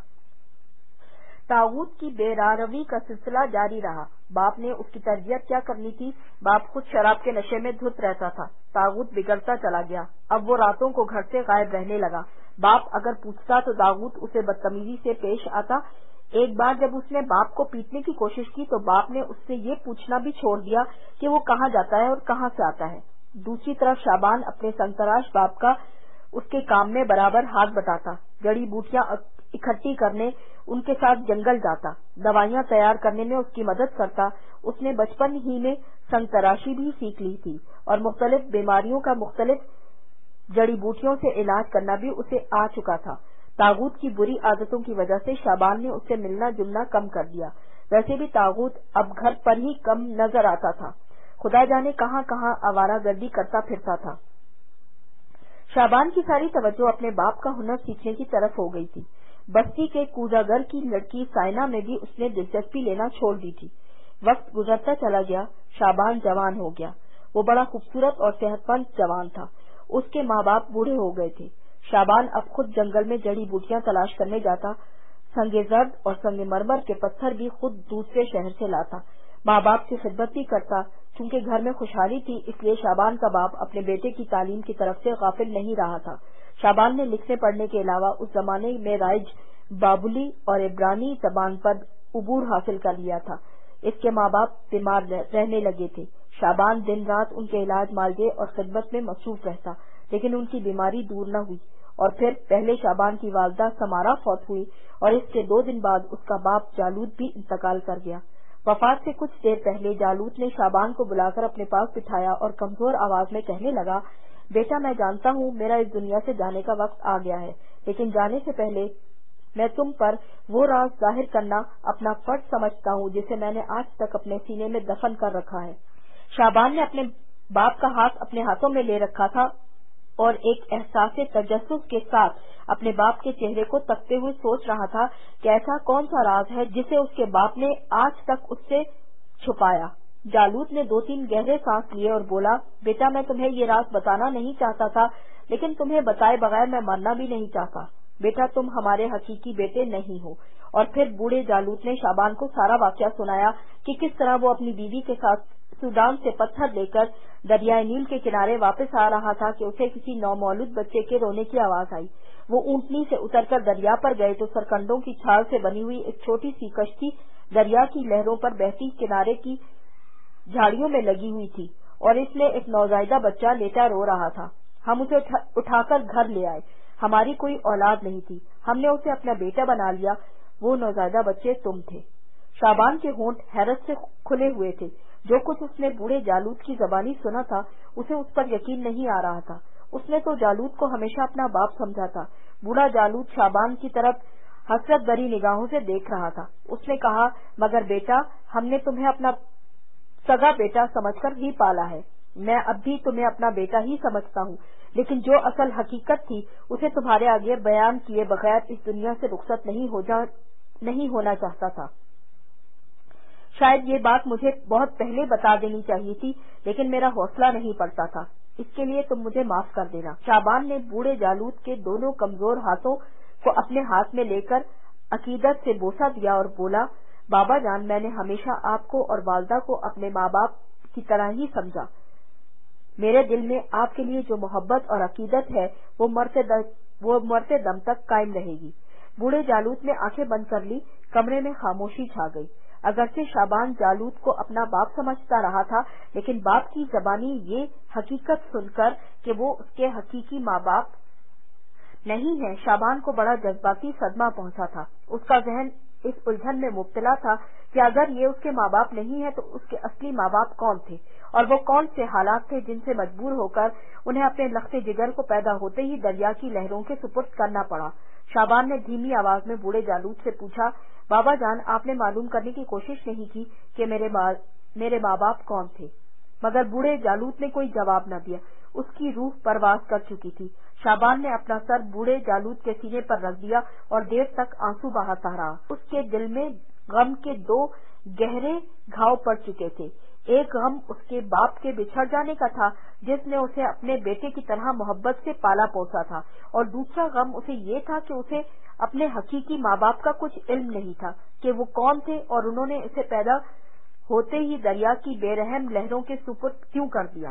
طاغوت کی بے راہ روی کا سلسلہ جاری رہا۔ باپ نے اس کی تربیت کیا کرنی تھی؟ باپ خود شراب کے نشے میں دھت رہتا تھا۔ طاغوت بگڑتا چلا گیا۔ اب وہ راتوں کو گھر سے غائب رہنے لگا۔ باپ اگر پوچھتا تو طاغوت اسے بدتمیزی سے پیش آتا۔ ایک بار جب اس نے باپ کو پیٹنے کی کوشش کی تو باپ نے اس سے یہ پوچھنا بھی چھوڑ دیا کہ وہ کہاں جاتا ہے اور کہاں سے آتا ہے۔ دوسری طرف شابان اپنے سنتراش باپ کا اس کے کام میں برابر ہاتھ بٹاتا، جڑی بوٹیاں اکٹھی کرنے ان کے ساتھ جنگل جاتا، دوائیاں تیار کرنے میں اس کی مدد کرتا۔ اس نے بچپن ہی میں سنگ تراشی بھی سیکھ لی تھی اور مختلف بیماریوں کا مختلف جڑی بوٹیوں سے علاج کرنا بھی اسے آ چکا تھا۔ طاغوت کی بری عادتوں کی وجہ سے شابان نے اس سے ملنا جلنا کم کر دیا۔ ویسے بھی طاغوت اب گھر پر ہی کم نظر آتا تھا، خدا جانے کہاں کہاں آوارہ گردی کرتا پھرتا تھا۔ شابان کی ساری توجہ اپنے باپ کا ہنر سیکھنے کی طرف ہو گئی تھی۔ بستی کے کوزاگر کی لڑکی سائنا میں بھی اس نے دلچسپی لینا چھوڑ دی تھی۔ وقت گزرتا چلا گیا، شابان جوان ہو گیا۔ وہ بڑا خوبصورت اور صحت مند جوان تھا۔ اس کے ماں باپ بوڑھے ہو گئے تھے۔ شابان اب خود جنگل میں جڑی بوٹیاں تلاش کرنے جاتا، سنگ زرد اور سنگ مرمر کے پتھر بھی خود دوسرے شہر سے لاتا، ماں باپ کی خدمت بھی کرتا۔ چونکہ گھر میں خوشحالی تھی اس لیے شابان کا باپ اپنے بیٹے کی تعلیم کی طرف سے غافل نہیں رہا تھا۔ شابان نے لکھنے پڑھنے کے علاوہ اس زمانے میں رائج بابلی اور عبرانی زبان پر عبور حاصل کر لیا تھا۔ اس کے ماں باپ بیمار رہنے لگے تھے۔ شابان دن رات ان کے علاج معالجے اور خدمت میں مصروف رہتا، لیکن ان کی بیماری دور نہ ہوئی اور پھر پہلے شابان کی والدہ سمارا فوت ہوئی اور اس کے دو دن بعد اس کا باپ جالوت بھی انتقال کر گیا۔ وفات سے کچھ دیر پہلے جالوت نے شابان کو بلا کر اپنے پاس بٹھایا اور کمزور آواز میں کہنے لگا، بیٹا میں جانتا ہوں میرا اس دنیا سے جانے کا وقت آ گیا ہے، لیکن جانے سے پہلے میں تم پر وہ راز ظاہر کرنا اپنا فرض سمجھتا ہوں جسے میں نے آج تک اپنے سینے میں دفن کر رکھا ہے۔ شابان نے اپنے باپ کا ہاتھ اپنے ہاتھوں میں لے رکھا تھا اور ایک احساس تجسس کے ساتھ اپنے باپ کے چہرے کو تکتے ہوئے سوچ رہا تھا کہ ایسا کون سا راز ہے جسے اس کے باپ نے آج تک اس سے چھپایا۔ جالوت نے دو تین گہرے سانس لیے اور بولا، بیٹا میں تمہیں یہ راز بتانا نہیں چاہتا تھا، لیکن تمہیں بتائے بغیر میں مرنا بھی نہیں چاہتا۔ بیٹا تم ہمارے حقیقی بیٹے نہیں ہو۔ اور پھر بوڑھے جالوت نے شابان کو سارا واقعہ سنایا کہ کس طرح وہ اپنی بیوی کے ساتھ سوڈان سے پتھر لے کر دریائے نیل کے کنارے واپس آ رہا تھا کہ اسے کسی نومولود بچے کے رونے کی آواز آئی۔ وہ اونٹنی سے اتر کر دریا پر گئے تو سرکنڈوں کی چھال سے بنی ہوئی ایک چھوٹی سی کشتی دریا کی لہروں پر بہتی کنارے کی جھاڑیوں میں لگی ہوئی تھی اور اس میں ایک نوزائیدہ بچہ لیٹا رو رہا تھا۔ ہم اسے اٹھا کر گھر لے آئے۔ ہماری کوئی اولاد نہیں تھی، ہم نے اسے اپنا بیٹا بنا لیا۔ وہ نوزائیدہ بچے تم تھے۔ شعبان کے ہونٹ حیرت سے کھلے ہوئے تھے۔ جو کچھ اس نے بوڑھے جالوت کی زبانی سنا تھا اسے اس پر یقین نہیں آ رہا تھا۔ اس نے تو جالوت کو ہمیشہ اپنا باپ سمجھا تھا۔ بوڑھا جالوت شعبان کی طرف حسرت بھری نگاہوں سے دیکھ رہا تھا۔ اس نے کہا، مگر بیٹا، ہم نے تمہیں اپنا سگا بیٹا سمجھ کر ہی پالا ہے۔ میں اب بھی تمہیں اپنا بیٹا ہی سمجھتا ہوں، لیکن جو اصل حقیقت تھی اسے تمہارے آگے بیان کیے بغیر اس دنیا سے رخصت نہیں ہو جا نہیں ہونا چاہتا تھا۔ شاید یہ بات مجھے بہت پہلے بتا دینی چاہیے تھی، لیکن میرا حوصلہ نہیں پڑتا تھا۔ اس کے لیے تم مجھے معاف کر دینا۔ شعبان نے بوڑھے جالوت کے دونوں کمزور ہاتھوں کو اپنے ہاتھ میں لے کر عقیدت سے بوسہ دیا اور بولا، بابا جان، میں نے ہمیشہ آپ کو اور والدہ کو اپنے ماں باپ کی طرح ہی سمجھا۔ میرے دل میں آپ کے لیے جو محبت اور عقیدت ہے وہ مرتے دم, وہ مرتے دم تک قائم رہے گی۔ بوڑھے جالوت نے آنکھیں بند کر لی۔ کمرے میں خاموشی چھا گئی۔ اگرچہ شعبان جالوت کو اپنا باپ سمجھتا رہا تھا، لیکن باپ کی زبانی یہ حقیقت سن کر کہ وہ اس کے حقیقی ماں باپ نہیں ہیں، شعبان کو بڑا جذباتی صدمہ پہنچا تھا۔ اس کا ذہن اس الجھن میں مبتلا تھا کہ اگر یہ اس کے ماں باپ نہیں ہیں تو اس کے اصلی ماں باپ کون تھے، اور وہ کون سے حالات تھے جن سے مجبور ہو کر انہیں اپنے لخت جگر کو پیدا ہوتے ہی دریا کی لہروں کے سپرد کرنا پڑا۔ شعبان نے دھیمی آواز میں بوڑھے جالوت سے پوچھا، بابا جان، آپ نے معلوم کرنے کی کوشش نہیں کی کہ میرے میرے ماں باپ کون تھے؟ مگر بوڑھے جالوت نے کوئی جواب نہ دیا۔ اس کی روح پرواز کر چکی تھی۔ شعبان نے اپنا سر بوڑھے جالوت کے سینے پر رکھ دیا اور دیر تک آنسو بہاتا رہا۔ اس کے دل میں غم کے دو گہرے گھاؤ پڑ چکے تھے۔ ایک غم اس کے باپ کے بچھڑ جانے کا تھا جس نے اسے اپنے بیٹے کی طرح محبت سے پالا پوسا تھا، اور دوسرا غم اسے یہ تھا کہ اسے اپنے حقیقی ماں باپ کا کچھ علم نہیں تھا کہ وہ کون تھے اور انہوں نے اسے پیدا ہوتے ہی دریا کی بے رحم لہروں کے سپرد کیوں کر دیا۔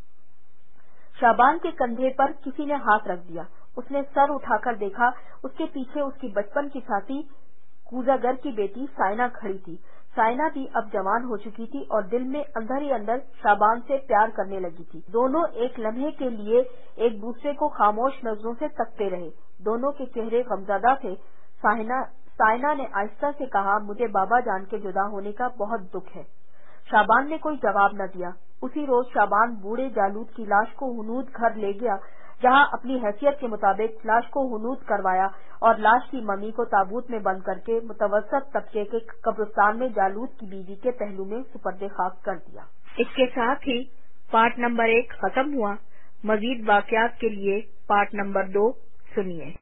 شعبان کے کندھے پر کسی نے ہاتھ رکھ دیا۔ اس نے سر اٹھا کر دیکھا، اس کے پیچھے اس کی بچپن کی ساتھی کوزاگر کی بیٹی سائنا کھڑی تھی۔ سائنا بھی اب جوان ہو چکی تھی اور دل میں اندر ہی اندر شعبان سے پیار کرنے لگی تھی۔ دونوں ایک لمحے کے لیے ایک دوسرے کو خاموش نظروں سے تکتے رہے۔ دونوں کے چہرے غمزدہ تھے۔ سائنا نے آہستہ سے کہا، مجھے بابا جان کے جدا ہونے کا بہت دکھ ہے۔ شعبان نے کوئی جواب نہ دیا۔ اسی روز شعبان بوڑھے جالوت کی لاش کو ہنود گھر لے گیا، جہاں اپنی حیثیت کے مطابق لاش کو ہنود کروایا اور لاش کی ممی کو تابوت میں بند کر کے متوسط طبقے کے قبرستان میں جالوت کی بیوی کے پہلو میں سپرد خاک کر دیا۔ اس کے ساتھ ہی پارٹ نمبر ایک ختم ہوا۔ مزید واقعات کے لیے پارٹ نمبر دو سنیے۔